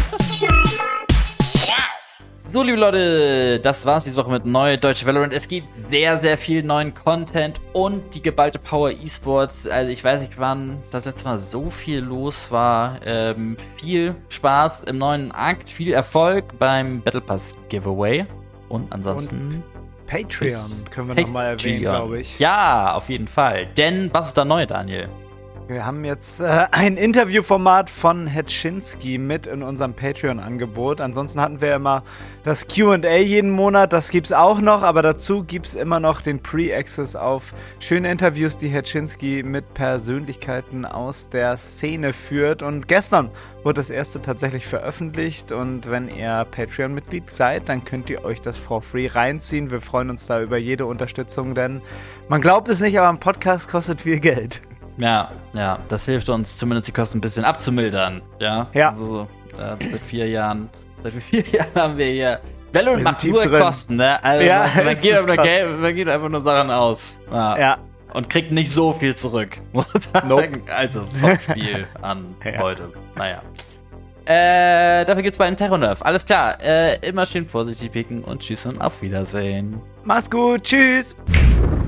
So, liebe Leute, das war's diese Woche mit Neue Deutsche Valorant. Es gibt sehr, sehr viel neuen Content und die geballte Power E-Sports. Also ich weiß nicht, wann das letzte Mal so viel los war. Viel Spaß im neuen Akt, viel Erfolg beim Battle Pass Giveaway. Und ansonsten Patreon können wir nochmal erwähnen, glaube ich. Ja, auf jeden Fall. Denn was ist da neu, Daniel? Wir haben jetzt ein Interviewformat von Hetschinski mit in unserem Patreon-Angebot. Ansonsten hatten wir immer das Q&A jeden Monat, das gibt's auch noch, aber dazu gibt's immer noch den Pre-Access auf schöne Interviews, die Hetschinski mit Persönlichkeiten aus der Szene führt. Und gestern wurde das erste tatsächlich veröffentlicht und wenn ihr Patreon-Mitglied seid, dann könnt ihr euch das for free reinziehen. Wir freuen uns da über jede Unterstützung, denn man glaubt es nicht, aber ein Podcast kostet viel Geld. Ja, das hilft uns zumindest die Kosten ein bisschen abzumildern. Ja. Also, seit 4 Jahren haben wir hier. Valorant macht nur drin. Kosten, ne? Also, man gibt einfach nur Sachen aus. Ja, Und kriegt nicht so viel zurück, muss ich sagen. Nope. Also vom Spiel an heute. Naja. Dafür gibt's bei Terranerf. Alles klar. Immer schön vorsichtig picken und tschüss und auf Wiedersehen. Macht's gut. Tschüss.